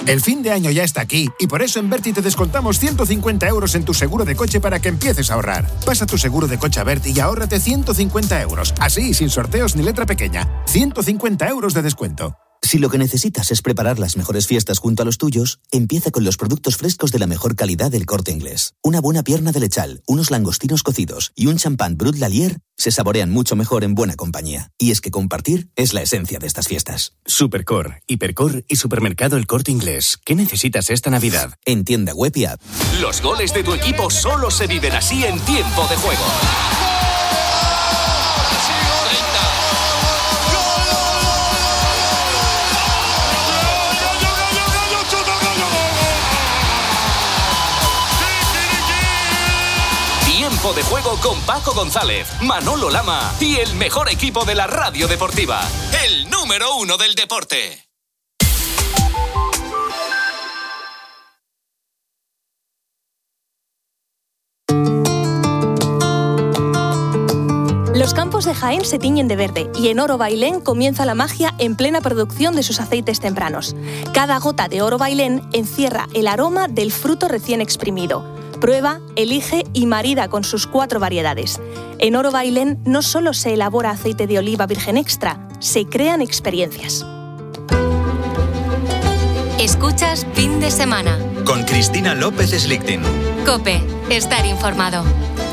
El fin de año ya está aquí y por eso en Berti te descontamos ciento cincuenta euros en tu seguro de coche para que empieces a ahorrar. Pasa tu seguro de coche a Berti y ahórrate ciento cincuenta euros. Así, sin sorteos ni letra pequeña. ciento cincuenta euros de descuento. Si lo que necesitas es preparar las mejores fiestas junto a los tuyos, empieza con los productos frescos de la mejor calidad del Corte Inglés. Una buena pierna de lechal, unos langostinos cocidos y un champán Brut Lalier se saborean mucho mejor en buena compañía. Y es que compartir es la esencia de estas fiestas. Supercor, Hipercor y Supermercado El Corte Inglés. ¿Qué necesitas esta Navidad? En tienda web y app. Los goles de tu equipo solo se viven así en Tiempo de Juego. Tiempo de Juego con Paco González, Manolo Lama y el mejor equipo de la radio deportiva, el número uno del deporte. Los campos de Jaén se tiñen de verde y en Oro Bailén comienza la magia en plena producción de sus aceites tempranos. Cada gota de Oro Bailén encierra el aroma del fruto recién exprimido. Prueba, elige y marida con sus cuatro variedades. En Oro Bailén no solo se elabora aceite de oliva virgen extra, se crean experiencias. Escuchas Fin de Semana. Con Cristina López Slichting. COPE. Estar informado.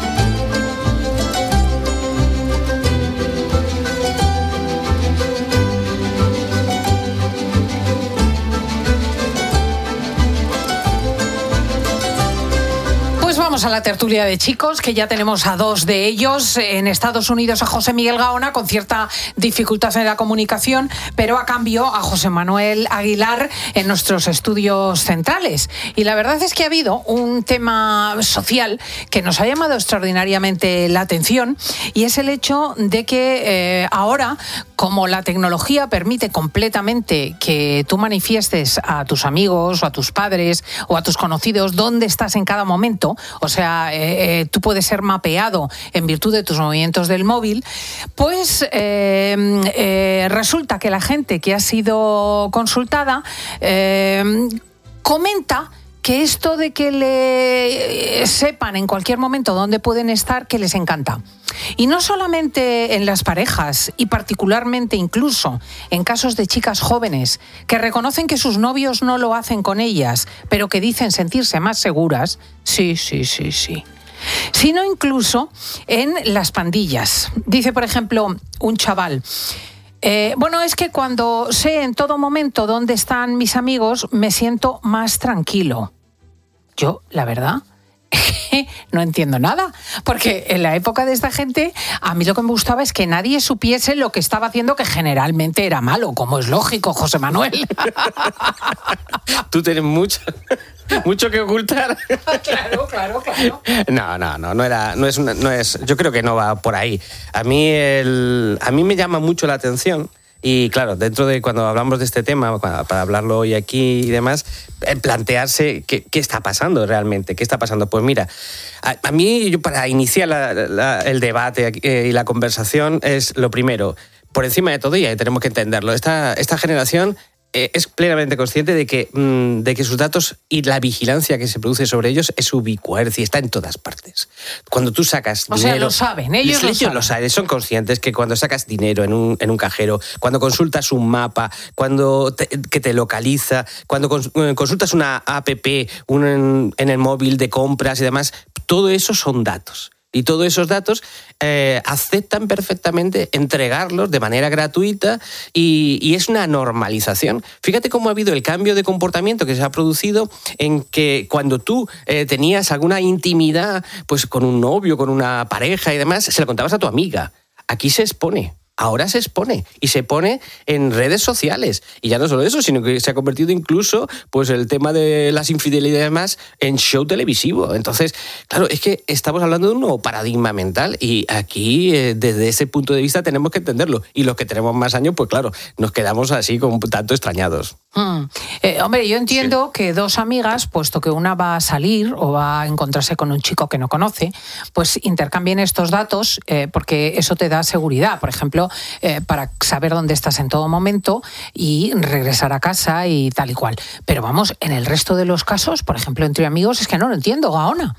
Vamos a la tertulia de chicos, que ya tenemos a dos de ellos. En Estados Unidos a José Miguel Gaona, con cierta dificultad en la comunicación, pero a cambio a José Manuel Aguilar en nuestros estudios centrales. Y la verdad es que ha habido un tema social que nos ha llamado extraordinariamente la atención, y es el hecho de que eh, ahora, como la tecnología permite completamente que tú manifiestes a tus amigos o a tus padres o a tus conocidos dónde estás en cada momento, o sea, eh, eh, tú puedes ser mapeado en virtud de tus movimientos del móvil, pues eh, eh, resulta que la gente que ha sido consultada eh, comenta que esto de que le sepan en cualquier momento dónde pueden estar, que les encanta. Y no solamente en las parejas, y particularmente incluso en casos de chicas jóvenes que reconocen que sus novios no lo hacen con ellas, pero que dicen sentirse más seguras, sí, sí, sí, sí. Sino incluso en las pandillas. Dice, por ejemplo, un chaval: Eh, bueno, es que cuando sé en todo momento dónde están mis amigos, me siento más tranquilo. Yo, la verdad, no entiendo nada, porque en la época de esta gente a mí lo que me gustaba es que nadie supiese lo que estaba haciendo, que generalmente era malo, como es lógico, José Manuel. Tú tienes mucho, mucho que ocultar. Claro, claro, claro. No, no, no, no era, no es, una, no es. Yo creo que no va por ahí. A mí el, a mí me llama mucho la atención. Y claro, dentro de cuando hablamos de este tema, para hablarlo hoy aquí y demás, plantearse qué, qué está pasando realmente, qué está pasando. Pues mira, a, a mí, yo para iniciar la, la, el debate eh, y la conversación, es lo primero, por encima de todo, y ahí tenemos que entenderlo, esta, esta generación eh, es plenamente consciente de que, mmm, de que sus datos y la vigilancia que se produce sobre ellos es ubicua, es decir, está en todas partes. Cuando tú sacas o dinero... sea, lo saben, ellos, ellos lo saben. lo saben, son conscientes que cuando sacas dinero en un, en un cajero, cuando consultas un mapa, cuando te, que te localiza, cuando cons, consultas una app un, en, en el móvil de compras y demás, todo eso son datos. Y todos esos datos eh, aceptan perfectamente entregarlos de manera gratuita y, y es una normalización. Fíjate cómo ha habido el cambio de comportamiento que se ha producido en que cuando tú eh, tenías alguna intimidad pues con un novio, con una pareja y demás, se la contabas a tu amiga. Aquí se expone. Ahora se expone y se pone en redes sociales. Y ya no solo eso, sino que se ha convertido incluso pues, el tema de las infidelidades y demás en show televisivo. Entonces, claro, es que estamos hablando de un nuevo paradigma mental y aquí, eh, desde ese punto de vista, tenemos que entenderlo. Y los que tenemos más años, pues claro, nos quedamos así como un tanto extrañados. Hmm. Eh, hombre, yo entiendo sí. que dos amigas, puesto que una va a salir o va a encontrarse con un chico que no conoce, pues intercambien estos datos eh, porque eso te da seguridad. Por ejemplo, ejemplo, eh, para saber dónde estás en todo momento y regresar a casa y tal y cual. Pero vamos, en el resto de los casos, por ejemplo, entre amigos, es que no lo entiendo, Gaona.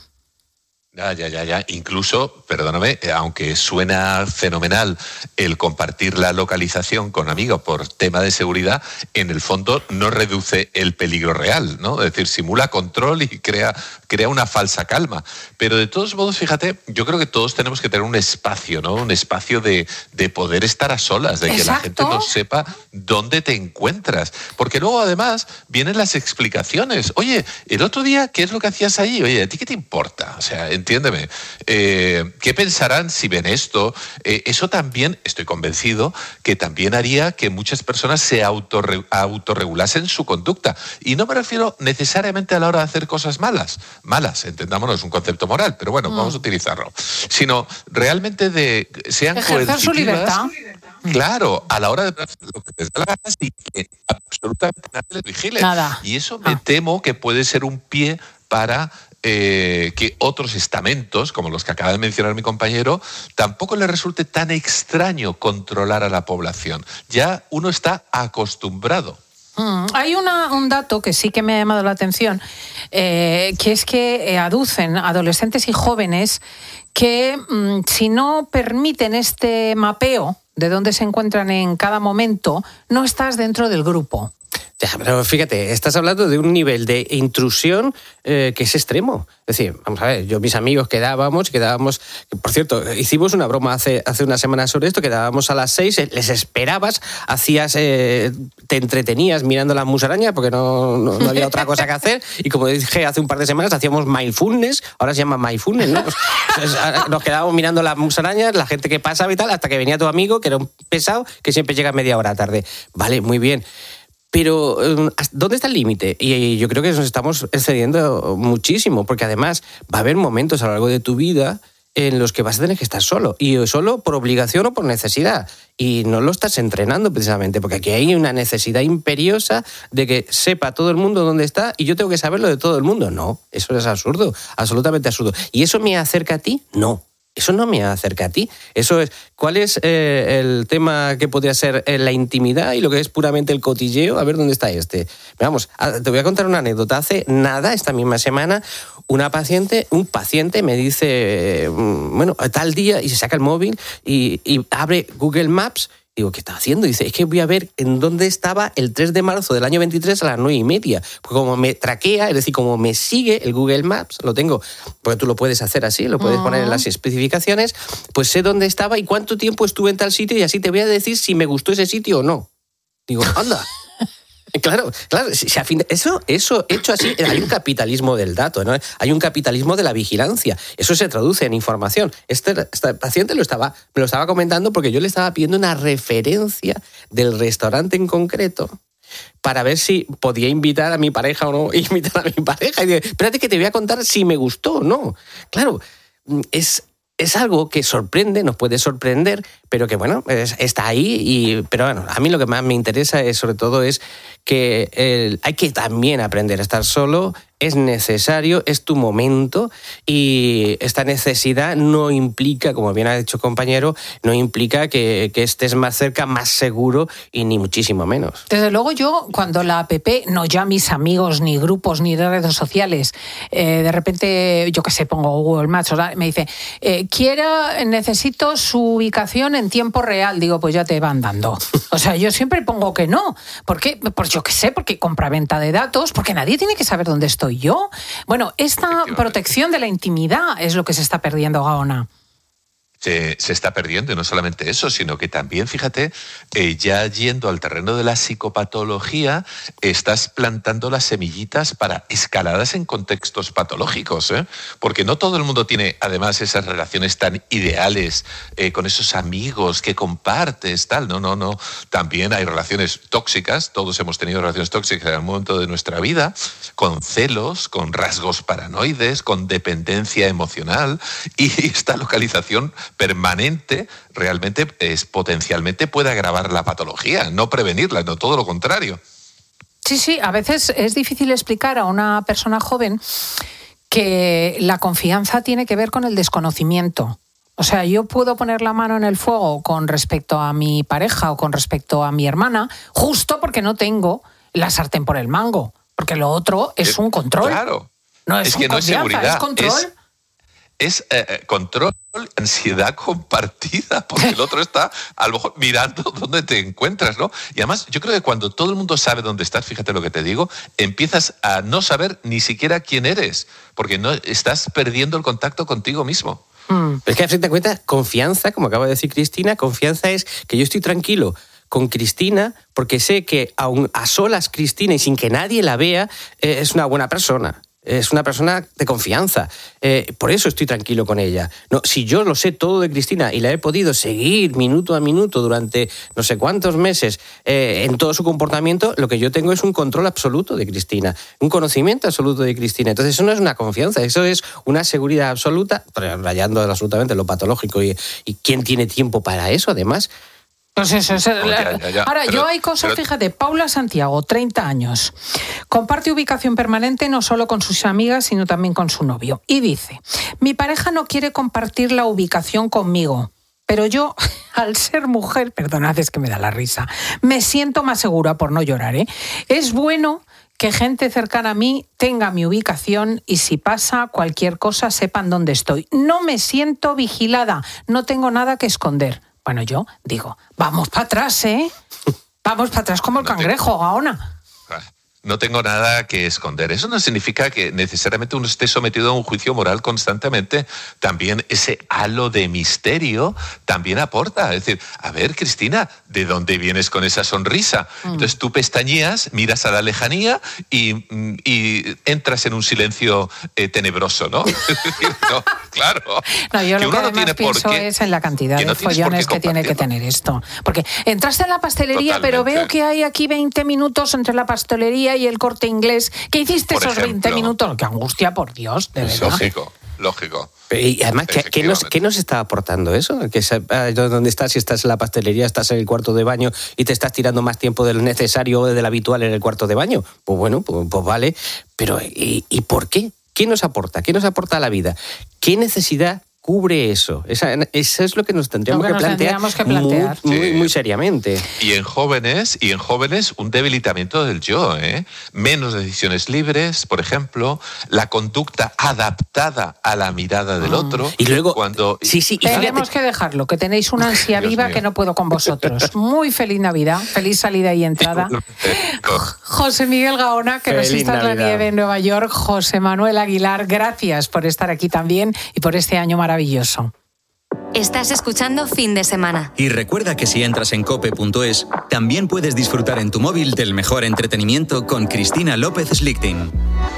Ya, ya, ya, ya. Incluso, perdóname, aunque suena fenomenal el compartir la localización con amigos por tema de seguridad, en el fondo no reduce el peligro real, ¿no? Es decir, simula control y crea, crea una falsa calma. Pero de todos modos, fíjate, yo creo que todos tenemos que tener un espacio, ¿no? Un espacio de, de poder estar a solas, de que Exacto. la gente no sepa dónde te encuentras. Porque luego, además, vienen las explicaciones. Oye, el otro día, ¿qué es lo que hacías ahí? Oye, ¿a ti qué te importa? O sea, entiéndeme, eh, ¿qué pensarán si ven esto? Eh, eso también, estoy convencido, que también haría que muchas personas se autorre, autorregulasen su conducta. Y no me refiero necesariamente a la hora de hacer cosas malas, malas, entendámonos, es un concepto moral, pero bueno, mm. vamos a utilizarlo, sino realmente de sean ejercer su libertad. Claro, a la hora de lo que les da la gana y que absolutamente nadie les vigile. Nada. Y eso me ah. temo que puede ser un pie para Eh, que otros estamentos, como los que acaba de mencionar mi compañero, tampoco le resulte tan extraño controlar a la población. Ya uno está acostumbrado. Mm, hay una, un dato que sí que me ha llamado la atención, eh, que es que eh, aducen adolescentes y jóvenes que mm, si no permiten este mapeo de dónde se encuentran en cada momento, no estás dentro del grupo. Ya, pero fíjate, estás hablando de un nivel de intrusión eh, que es extremo. Es decir, vamos a ver, yo mis amigos quedábamos, quedábamos, por cierto, hicimos una broma hace, hace una semana sobre esto, quedábamos a las seis, les esperabas, hacías, eh, te entretenías mirando las musarañas porque no, no, no había otra cosa que hacer, y como dije hace un par de semanas, hacíamos mindfulness, ahora se llama mindfulness, ¿no? Pues, pues, nos quedábamos mirando las musarañas, la gente que pasaba y tal, hasta que venía tu amigo, que era un pesado, que siempre llega media hora tarde. Vale, muy bien. Pero, ¿dónde está el límite? Y yo creo que nos estamos excediendo muchísimo, porque además va a haber momentos a lo largo de tu vida en los que vas a tener que estar solo, y solo por obligación o por necesidad, y no lo estás entrenando precisamente, porque aquí hay una necesidad imperiosa de que sepa todo el mundo dónde está y yo tengo que saberlo de todo el mundo. No, eso es absurdo, absolutamente absurdo. ¿Y eso me acerca a ti? No. Eso no me acerca a ti. Eso es, ¿cuál es eh, el tema que podría ser eh, la intimidad y lo que es puramente el cotilleo? A ver dónde está este. Vamos, te voy a contar una anécdota. Hace nada, esta misma semana, una paciente, un paciente me dice, eh, bueno, tal día, y se saca el móvil y, y abre Google Maps. Digo, ¿qué está haciendo? Dice, es que voy a ver en dónde estaba el tres de marzo del año veintitrés a las nueve y media. Porque como me traquea, es decir, como me sigue el Google Maps, lo tengo, porque tú lo puedes hacer así, lo puedes uh-huh. poner en las especificaciones, pues sé dónde estaba y cuánto tiempo estuve en tal sitio y así te voy a decir si me gustó ese sitio o no. Digo, anda. Claro, claro, si a fin de, eso, eso hecho así, hay un capitalismo del dato, ¿no? Hay un capitalismo de la vigilancia. Eso se traduce en información. Este, este paciente lo estaba, me lo estaba comentando porque yo le estaba pidiendo una referencia del restaurante en concreto para ver si podía invitar a mi pareja o no invitar a mi pareja. Y digo, espérate que te voy a contar si me gustó o no. Claro, es... Es algo que sorprende, nos puede sorprender, pero que, bueno, es, está ahí. Y, pero bueno, a mí lo que más me interesa es, sobre todo, es que el, hay que también aprender a estar solo. Es necesario, es tu momento, y esta necesidad no implica, como bien ha dicho el compañero, no implica que, que estés más cerca, más seguro, y ni muchísimo menos. Desde luego yo, cuando la app, no ya mis amigos, ni grupos, ni redes sociales, eh, de repente, yo qué sé, pongo Google Maps, me dice, eh, quiero, necesito su ubicación en tiempo real. Digo, pues ya te van dando. O sea, yo siempre pongo que no. ¿Por qué? Pues yo qué sé, porque compraventa de datos, porque nadie tiene que saber dónde estoy yo. Bueno, esta protección de la intimidad es lo que se está perdiendo, Gaona. Se, se está perdiendo, y no solamente eso, sino que también, fíjate, eh, ya yendo al terreno de la psicopatología, estás plantando las semillitas para escaladas en contextos patológicos, ¿eh? Porque no todo el mundo tiene, además, esas relaciones tan ideales eh, con esos amigos que compartes, tal, no, no, no. También hay relaciones tóxicas, todos hemos tenido relaciones tóxicas en algún momento de nuestra vida, con celos, con rasgos paranoides, con dependencia emocional, y esta localización permanente realmente es potencialmente puede agravar la patología, no prevenirla, no todo lo contrario. Sí, sí, a veces es difícil explicar a una persona joven que la confianza tiene que ver con el desconocimiento. O sea, yo puedo poner la mano en el fuego con respecto a mi pareja o con respecto a mi hermana, justo porque no tengo la sartén por el mango. Porque lo otro es un control. Claro. No es, es que no es seguridad, es control. Es, es eh, control, ansiedad compartida, porque el otro está a lo mejor mirando dónde te encuentras, ¿no? Y además, yo creo que cuando todo el mundo sabe dónde estás, fíjate lo que te digo, empiezas a no saber ni siquiera quién eres, porque no estás perdiendo el contacto contigo mismo. Mm. Es que a fin de cuentas, confianza, como acaba de decir Cristina, confianza es que yo estoy tranquilo con Cristina porque sé que aun a solas Cristina y sin que nadie la vea, eh, es una buena persona. Es una persona de confianza. Eh, por eso estoy tranquilo con ella. No, si yo lo sé todo de Cristina y la he podido seguir minuto a minuto durante no sé cuántos meses eh, en todo su comportamiento, lo que yo tengo es un control absoluto de Cristina, un conocimiento absoluto de Cristina. Entonces eso no es una confianza, eso es una seguridad absoluta, rayando absolutamente lo patológico. Y, y ¿quién tiene tiempo para eso, además? Pues eso, eso no, ya, ya, ya. Ahora, pero, yo hay cosas, pero... fíjate, Paula Santiago, treinta años, comparte ubicación permanente no solo con sus amigas, sino también con su novio. Y dice, mi pareja no quiere compartir la ubicación conmigo, pero yo, al ser mujer, perdonad, es que me da la risa, me siento más segura, por no llorar, ¿eh? Es bueno que gente cercana a mí tenga mi ubicación y si pasa cualquier cosa sepan dónde estoy. No me siento vigilada, no tengo nada que esconder. Bueno, yo digo, vamos para atrás, ¿eh? Vamos para atrás como el cangrejo, Gaona. No tengo nada que esconder. Eso no significa que necesariamente uno esté sometido a un juicio moral constantemente. También ese halo de misterio también aporta. Es decir, a ver, Cristina, ¿de dónde vienes con esa sonrisa? Mm. Entonces tú pestañeas, miras a la lejanía y, y entras en un silencio eh, tenebroso, ¿no? no, claro. No, yo que lo que uno además no tiene pienso por qué, es en la cantidad de no follones que tiene que tener esto. Porque entraste en la pastelería, Totalmente. Pero veo que hay aquí veinte minutos entre la pastelería y el Corte Inglés. ¿Qué hiciste por esos ejemplo, veinte minutos? ¡Qué angustia, por Dios! De verdad. Lógico, lógico. Y además, ¿qué, ¿qué, nos, ¿qué nos está aportando eso? Que ¿dónde estás? Si estás en la pastelería, estás en el cuarto de baño y te estás tirando más tiempo del necesario o del habitual en el cuarto de baño. Pues bueno, pues, pues vale. Pero ¿y, ¿y por qué? ¿Qué nos aporta? ¿Qué nos aporta a la vida? ¿Qué necesidad cubre eso? Esa, eso es lo que nos tendríamos, que, que, nos plantear tendríamos que plantear muy, muy, sí. muy seriamente. Y en jóvenes, y en jóvenes un debilitamiento del yo, ¿eh? Menos decisiones libres, por ejemplo, la conducta adaptada a la mirada del ah. otro. Y luego, cuando sí, sí, tenemos que dejarlo, que tenéis una ansia viva mío. Que no puedo con vosotros. Muy feliz Navidad, feliz salida y entrada. José Miguel Gaona, que feliz resista la nieve en Nueva York. José Manuel Aguilar, gracias por estar aquí también y por este año maravilloso. Maravilloso. Estás escuchando Fin de Semana. Y recuerda que si entras en cope punto es, también puedes disfrutar en tu móvil del mejor entretenimiento con Cristina López Slichting.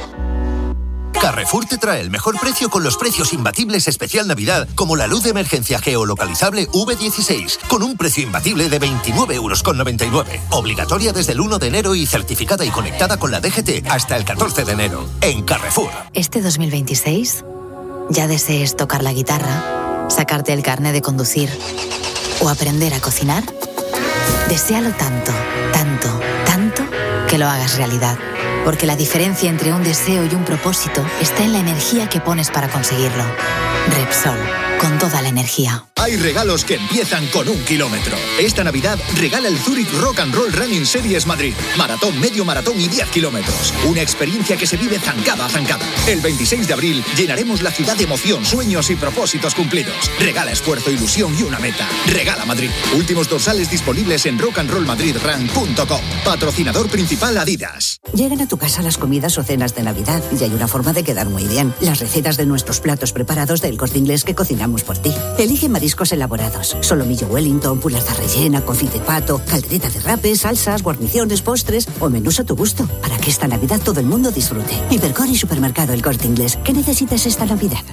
Carrefour te trae el mejor precio con los precios imbatibles especial Navidad, como la luz de emergencia geolocalizable V dieciséis, con un precio imbatible de veintinueve euros con noventa y nueve. Obligatoria desde el uno de enero y certificada y conectada con la D G T hasta el catorce de enero. En Carrefour. Este dos mil veintiséis... ya desees tocar la guitarra, sacarte el carné de conducir o aprender a cocinar, deséalo tanto, tanto, tanto que lo hagas realidad. Porque la diferencia entre un deseo y un propósito está en la energía que pones para conseguirlo. Repsol, con toda la energía. Hay regalos que empiezan con un kilómetro. Esta Navidad regala el Zurich Rock and Roll Running Series Madrid. Maratón, medio maratón y diez kilómetros. Una experiencia que se vive zancada a zancada. El veintiséis de abril llenaremos la ciudad de emoción, sueños y propósitos cumplidos. Regala esfuerzo, ilusión y una meta. Regala Madrid. Últimos dorsales disponibles en rock and roll madrid run punto com. Patrocinador principal Adidas. Llegan a tu casa las comidas o cenas de Navidad y hay una forma de quedar muy bien. Las recetas de nuestros platos preparados del Corte Inglés que cocinamos por ti. Elige mariscos elaborados. Solomillo Wellington, pulaza rellena, confit de pato, caldereta de rape, salsas, guarniciones, postres o menús a tu gusto. Para que esta Navidad todo el mundo disfrute. Hipercor y Supermercado El Corte Inglés. ¿Qué necesitas esta Navidad?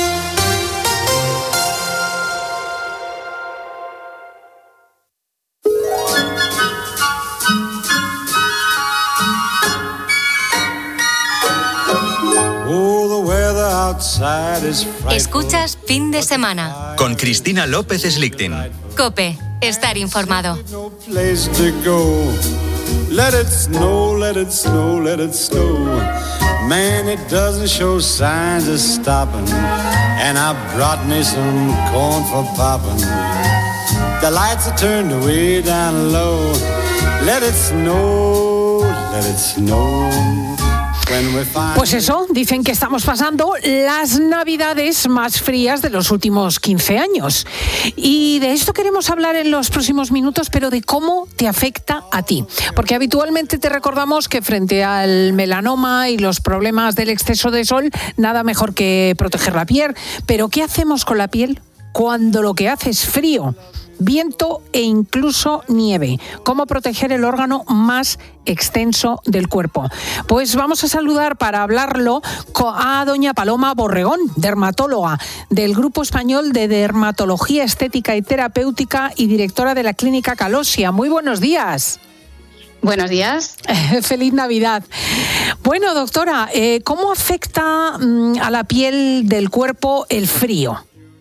Escuchas Fin de Semana con Cristina López Slichting. COPE, estar informado. Let it snow, let it snow, let it snow. Man, it doesn't show signs of stopping. And I brought me some corn for popping. The lights are turned way down low. Let it snow, let it snow. Pues eso, dicen que estamos pasando las navidades más frías de los últimos quince años. Y de esto queremos hablar en los próximos minutos, pero de cómo te afecta a ti. Porque habitualmente te recordamos que frente al melanoma y los problemas del exceso de sol, nada mejor que proteger la piel. Pero ¿qué hacemos con la piel cuando lo que hace es frío, viento e incluso nieve? ¿Cómo proteger el órgano más extenso del cuerpo? Pues vamos a saludar para hablarlo a doña Paloma Borregón, dermatóloga del Grupo Español de Dermatología Estética y Terapéutica y directora de la Clínica Calosia. Muy buenos días. Buenos días. Feliz Navidad. Bueno, doctora, eh, ¿cómo afecta mm, a la piel del cuerpo el frío?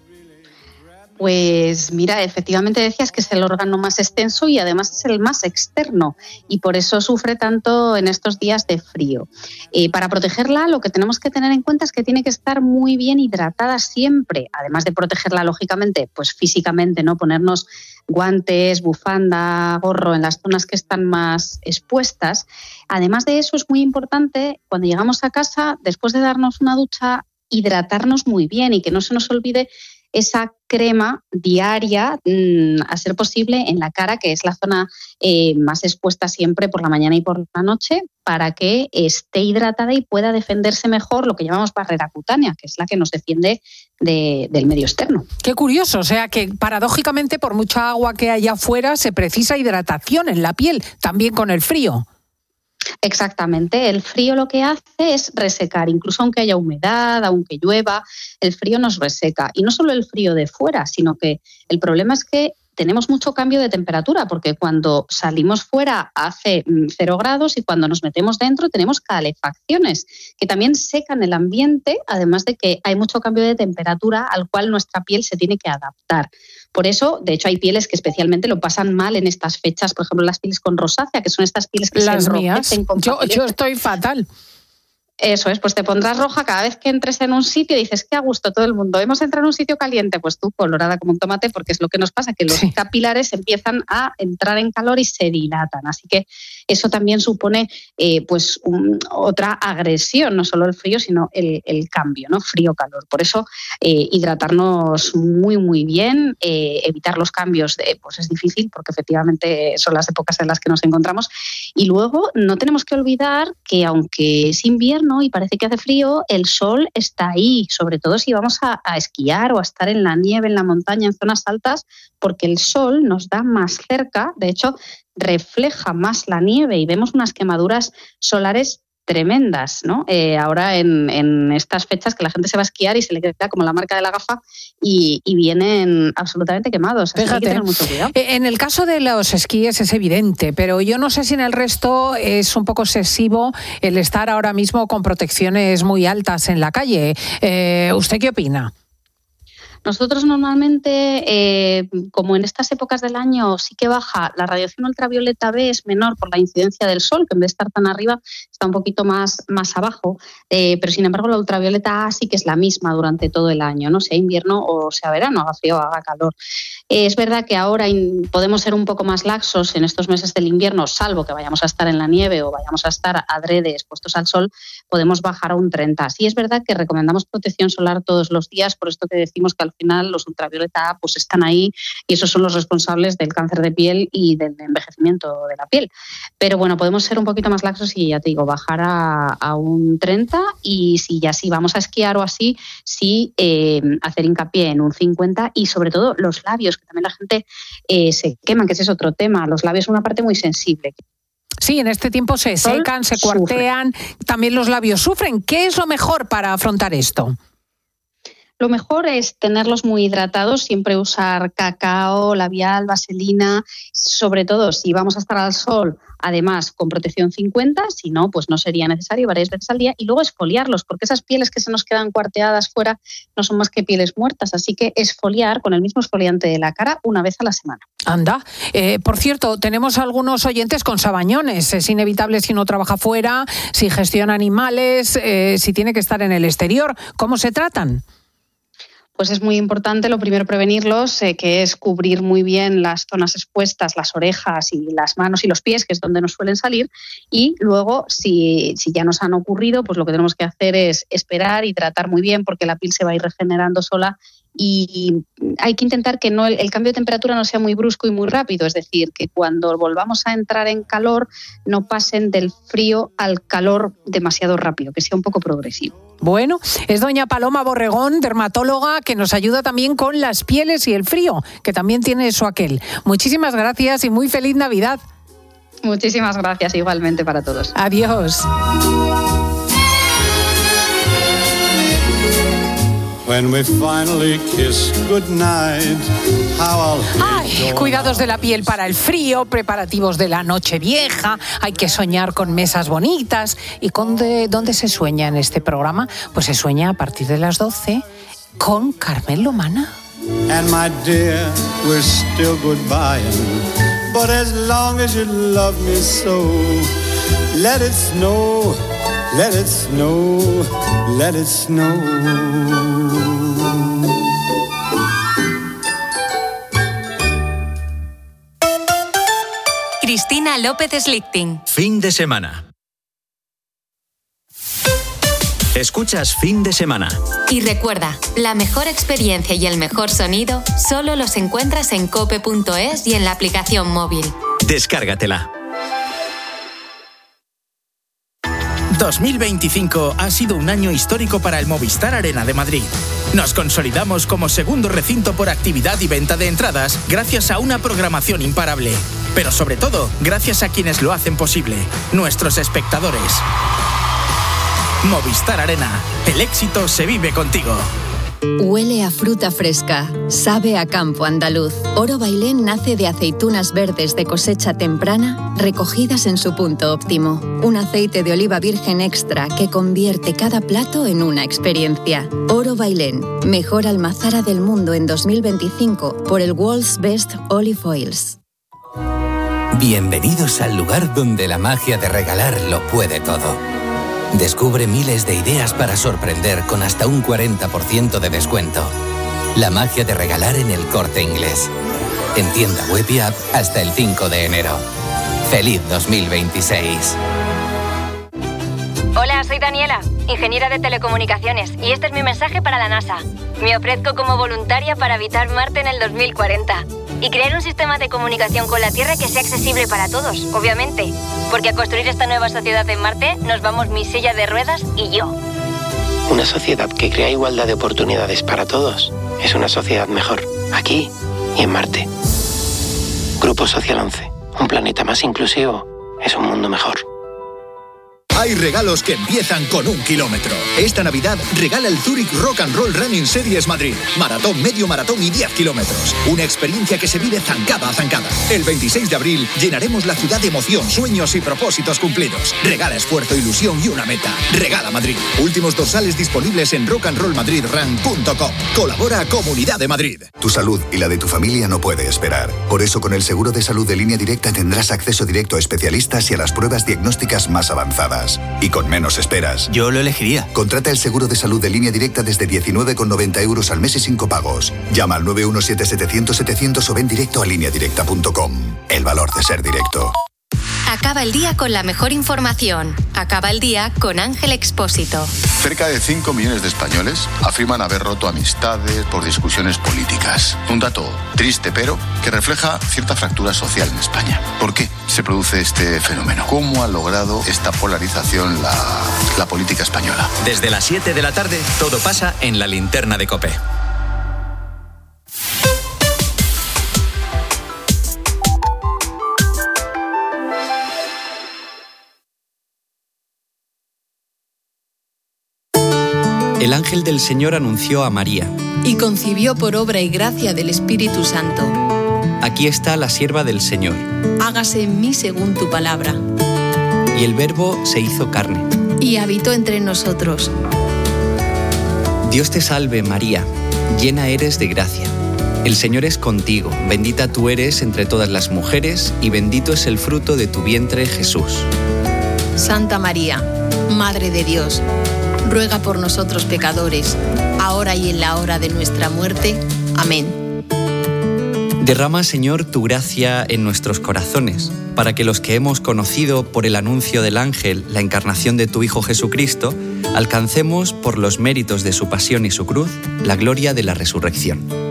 Pues mira, efectivamente decías que es el órgano más extenso y además es el más externo y por eso sufre tanto en estos días de frío. Eh, para protegerla lo que tenemos que tener en cuenta es que tiene que estar muy bien hidratada siempre, además de protegerla lógicamente, pues físicamente, ¿no? Ponernos guantes, bufanda, gorro en las zonas que están más expuestas. Además de eso es muy importante cuando llegamos a casa, después de darnos una ducha, hidratarnos muy bien y que no se nos olvide esa crema diaria, mmm, a ser posible, en la cara, que es la zona eh, más expuesta siempre por la mañana y por la noche, para que esté hidratada y pueda defenderse mejor lo que llamamos barrera cutánea, que es la que nos defiende de, del medio externo. Qué curioso, o sea que paradójicamente por mucha agua que haya afuera se precisa hidratación en la piel, también con el frío. Exactamente, el frío lo que hace es resecar, incluso aunque haya humedad, aunque llueva, el frío nos reseca. Y no solo el frío de fuera, sino que el problema es que tenemos mucho cambio de temperatura, porque cuando salimos fuera hace cero grados y cuando nos metemos dentro tenemos calefacciones que también secan el ambiente, además de que hay mucho cambio de temperatura al cual nuestra piel se tiene que adaptar. Por eso, de hecho, hay pieles que especialmente lo pasan mal en estas fechas, por ejemplo, las pieles con rosácea, que son estas pieles que las se enrojecen con yo, yo estoy fatal. Eso es, pues te pondrás roja cada vez que entres en un sitio y dices, qué a gusto todo el mundo, hemos entrado en un sitio caliente, pues tú colorada como un tomate, porque es lo que nos pasa, que los sí. capilares empiezan a entrar en calor y se dilatan. Así que eso también supone eh, pues un, otra agresión, no solo el frío, sino el, el cambio, ¿no? Frío-calor. Por eso eh, hidratarnos muy, muy bien, eh, evitar los cambios, de, pues es difícil, porque efectivamente son las épocas en las que nos encontramos. Y luego no tenemos que olvidar que aunque es invierno, ¿no? Y parece que hace frío, el sol está ahí, sobre todo si vamos a, a esquiar o a estar en la nieve, en la montaña, en zonas altas, porque el sol nos da más cerca, de hecho refleja más la nieve y vemos unas quemaduras solares tremendas, ¿no? Eh, ahora en, en estas fechas que la gente se va a esquiar y se le queda como la marca de la gafa y, y vienen absolutamente quemados. Así que hay que tener mucho cuidado. En el caso de los esquíes es evidente, pero yo no sé si en el resto es un poco excesivo el estar ahora mismo con protecciones muy altas en la calle. Eh, ¿Usted qué opina? Nosotros normalmente, eh, como en estas épocas del año sí que baja, la radiación ultravioleta B es menor por la incidencia del sol, que en vez de estar tan arriba está un poquito más, más abajo, eh, pero sin embargo la ultravioleta A sí que es la misma durante todo el año, no sea invierno o sea verano, haga frío o haga calor. Eh, es verdad que ahora in, podemos ser un poco más laxos en estos meses del invierno, salvo que vayamos a estar en la nieve o vayamos a estar adrede expuestos al sol, podemos bajar a un treinta. Sí es verdad que recomendamos protección solar todos los días, por esto que decimos que al final los ultravioleta A pues están ahí y esos son los responsables del cáncer de piel y del envejecimiento de la piel. Pero bueno, podemos ser un poquito más laxos y ya te digo, bajar a, a un treinta y si ya sí vamos a esquiar o así, sí eh, hacer hincapié en un cincuenta y sobre todo los labios, que también la gente eh, se queman, que ese es otro tema. Los labios son una parte muy sensible. Sí, en este tiempo se secan, se cuartean, también los labios sufren. ¿Qué es lo mejor para afrontar esto? Lo mejor es tenerlos muy hidratados, siempre usar cacao, labial, vaselina, sobre todo si vamos a estar al sol, además con protección cincuenta, si no, pues no sería necesario varias veces al día, y luego esfoliarlos, porque esas pieles que se nos quedan cuarteadas fuera no son más que pieles muertas, así que esfoliar con el mismo esfoliante de la cara una vez a la semana. Anda, eh, por cierto, tenemos algunos oyentes con sabañones, es inevitable si uno trabaja fuera, si gestiona animales, eh, si tiene que estar en el exterior, ¿cómo se tratan? Pues es muy importante lo primero prevenirlos, eh, que es cubrir muy bien las zonas expuestas, las orejas y las manos y los pies, que es donde nos suelen salir, y luego si, si ya nos han ocurrido, pues lo que tenemos que hacer es esperar y tratar muy bien, porque la piel se va a ir regenerando sola, y hay que intentar que no el, el cambio de temperatura no sea muy brusco y muy rápido, es decir, que cuando volvamos a entrar en calor no pasen del frío al calor demasiado rápido, que sea un poco progresivo. Bueno, es doña Paloma Borregón, dermatóloga, que nos ayuda también con las pieles y el frío, que también tiene eso aquel. Muchísimas gracias y muy feliz Navidad. Muchísimas gracias, igualmente para todos. Adiós. When we finally kiss goodnight, how I'll Ay, cuidados de la piel para el frío, preparativos de la noche vieja, hay que soñar con mesas bonitas. ¿Y con de, dónde se sueña en este programa? Pues se sueña a partir de las doce con Carmen Lomana. And my dear, we're still goodbying, but as long as you love me so, let it snow, let it snow, let it snow. Cristina López Slichting. Fin de semana. Escuchas Fin de Semana. Y recuerda, la mejor experiencia y el mejor sonido solo los encuentras en cope punto es y en la aplicación móvil. Descárgatela. dos mil veinticinco ha sido un año histórico para el Movistar Arena de Madrid. Nos consolidamos como segundo recinto por actividad y venta de entradas gracias a una programación imparable. Pero sobre todo, gracias a quienes lo hacen posible, nuestros espectadores. Movistar Arena, el éxito se vive contigo. Huele a fruta fresca, sabe a campo andaluz. Oro Bailén nace de aceitunas verdes de cosecha temprana, recogidas en su punto óptimo. Un aceite de oliva virgen extra que convierte cada plato en una experiencia. Oro Bailén, mejor almazara del mundo en dos mil veinticinco por el World's Best Olive Oils. Bienvenidos al lugar donde la magia de regalar lo puede todo. Descubre miles de ideas para sorprender con hasta un cuarenta por ciento de descuento. La magia de regalar en El Corte Inglés. En tienda web y app hasta el cinco de enero. ¡Feliz dos mil veintiséis! Hola, soy Daniela, ingeniera de telecomunicaciones, y este es mi mensaje para la NASA. Me ofrezco como voluntaria para habitar Marte en el dos mil cuarenta y crear un sistema de comunicación con la Tierra que sea accesible para todos, obviamente, porque a construir esta nueva sociedad en Marte nos vamos mi silla de ruedas y yo. Una sociedad que crea igualdad de oportunidades para todos es una sociedad mejor, aquí y en Marte. Grupo Social once, un planeta más inclusivo es un mundo mejor. Hay regalos que empiezan con un kilómetro. Esta Navidad regala el Zurich Rock and Roll Running Series Madrid. Maratón, medio maratón y diez kilómetros. Una experiencia que se vive zancada a zancada. El veintiséis de abril llenaremos la ciudad de emoción, sueños y propósitos cumplidos. Regala esfuerzo, ilusión y una meta. Regala Madrid. Últimos dorsales disponibles en rock and roll madrid run punto com. Colabora Comunidad de Madrid. Tu salud y la de tu familia no puede esperar. Por eso con el seguro de salud de Línea Directa tendrás acceso directo a especialistas y a las pruebas diagnósticas más avanzadas. Y con menos esperas. Yo lo elegiría. Contrata el seguro de salud de Línea Directa desde diecinueve con noventa euros al mes y cinco pagos. Llama al nueve uno siete setecientos setecientos o ven directo a línea directa punto com. El valor de ser directo. Acaba el día con la mejor información. Acaba el día con Ángel Expósito. Cerca de cinco millones de españoles afirman haber roto amistades por discusiones políticas. Un dato triste, pero que refleja cierta fractura social en España. ¿Por qué se produce este fenómeno? ¿Cómo ha logrado esta polarización la, la política española? Desde las siete de la tarde, todo pasa en la linterna de COPE. El ángel del Señor anunció a María: y concibió por obra y gracia del Espíritu Santo. Aquí está la sierva del Señor. Hágase en mí según tu palabra. Y el Verbo se hizo carne. Y habitó entre nosotros. Dios te salve, María, llena eres de gracia. El Señor es contigo, bendita tú eres entre todas las mujeres, y bendito es el fruto de tu vientre, Jesús. Santa María, Madre de Dios, ruega por nosotros pecadores, ahora y en la hora de nuestra muerte. Amén. Derrama, Señor, tu gracia en nuestros corazones, para que los que hemos conocido por el anuncio del ángel la encarnación de tu Hijo Jesucristo, alcancemos, por los méritos de su pasión y su cruz, la gloria de la resurrección.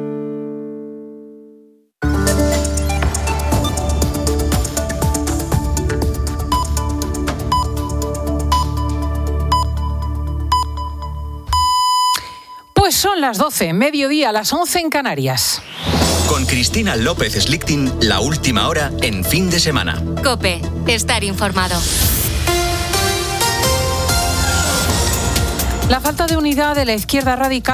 Pues son las doce, mediodía, las once en Canarias. Con Cristina López Slichting, la última hora en fin de semana. COPE, estar informado. La falta de unidad de la izquierda radical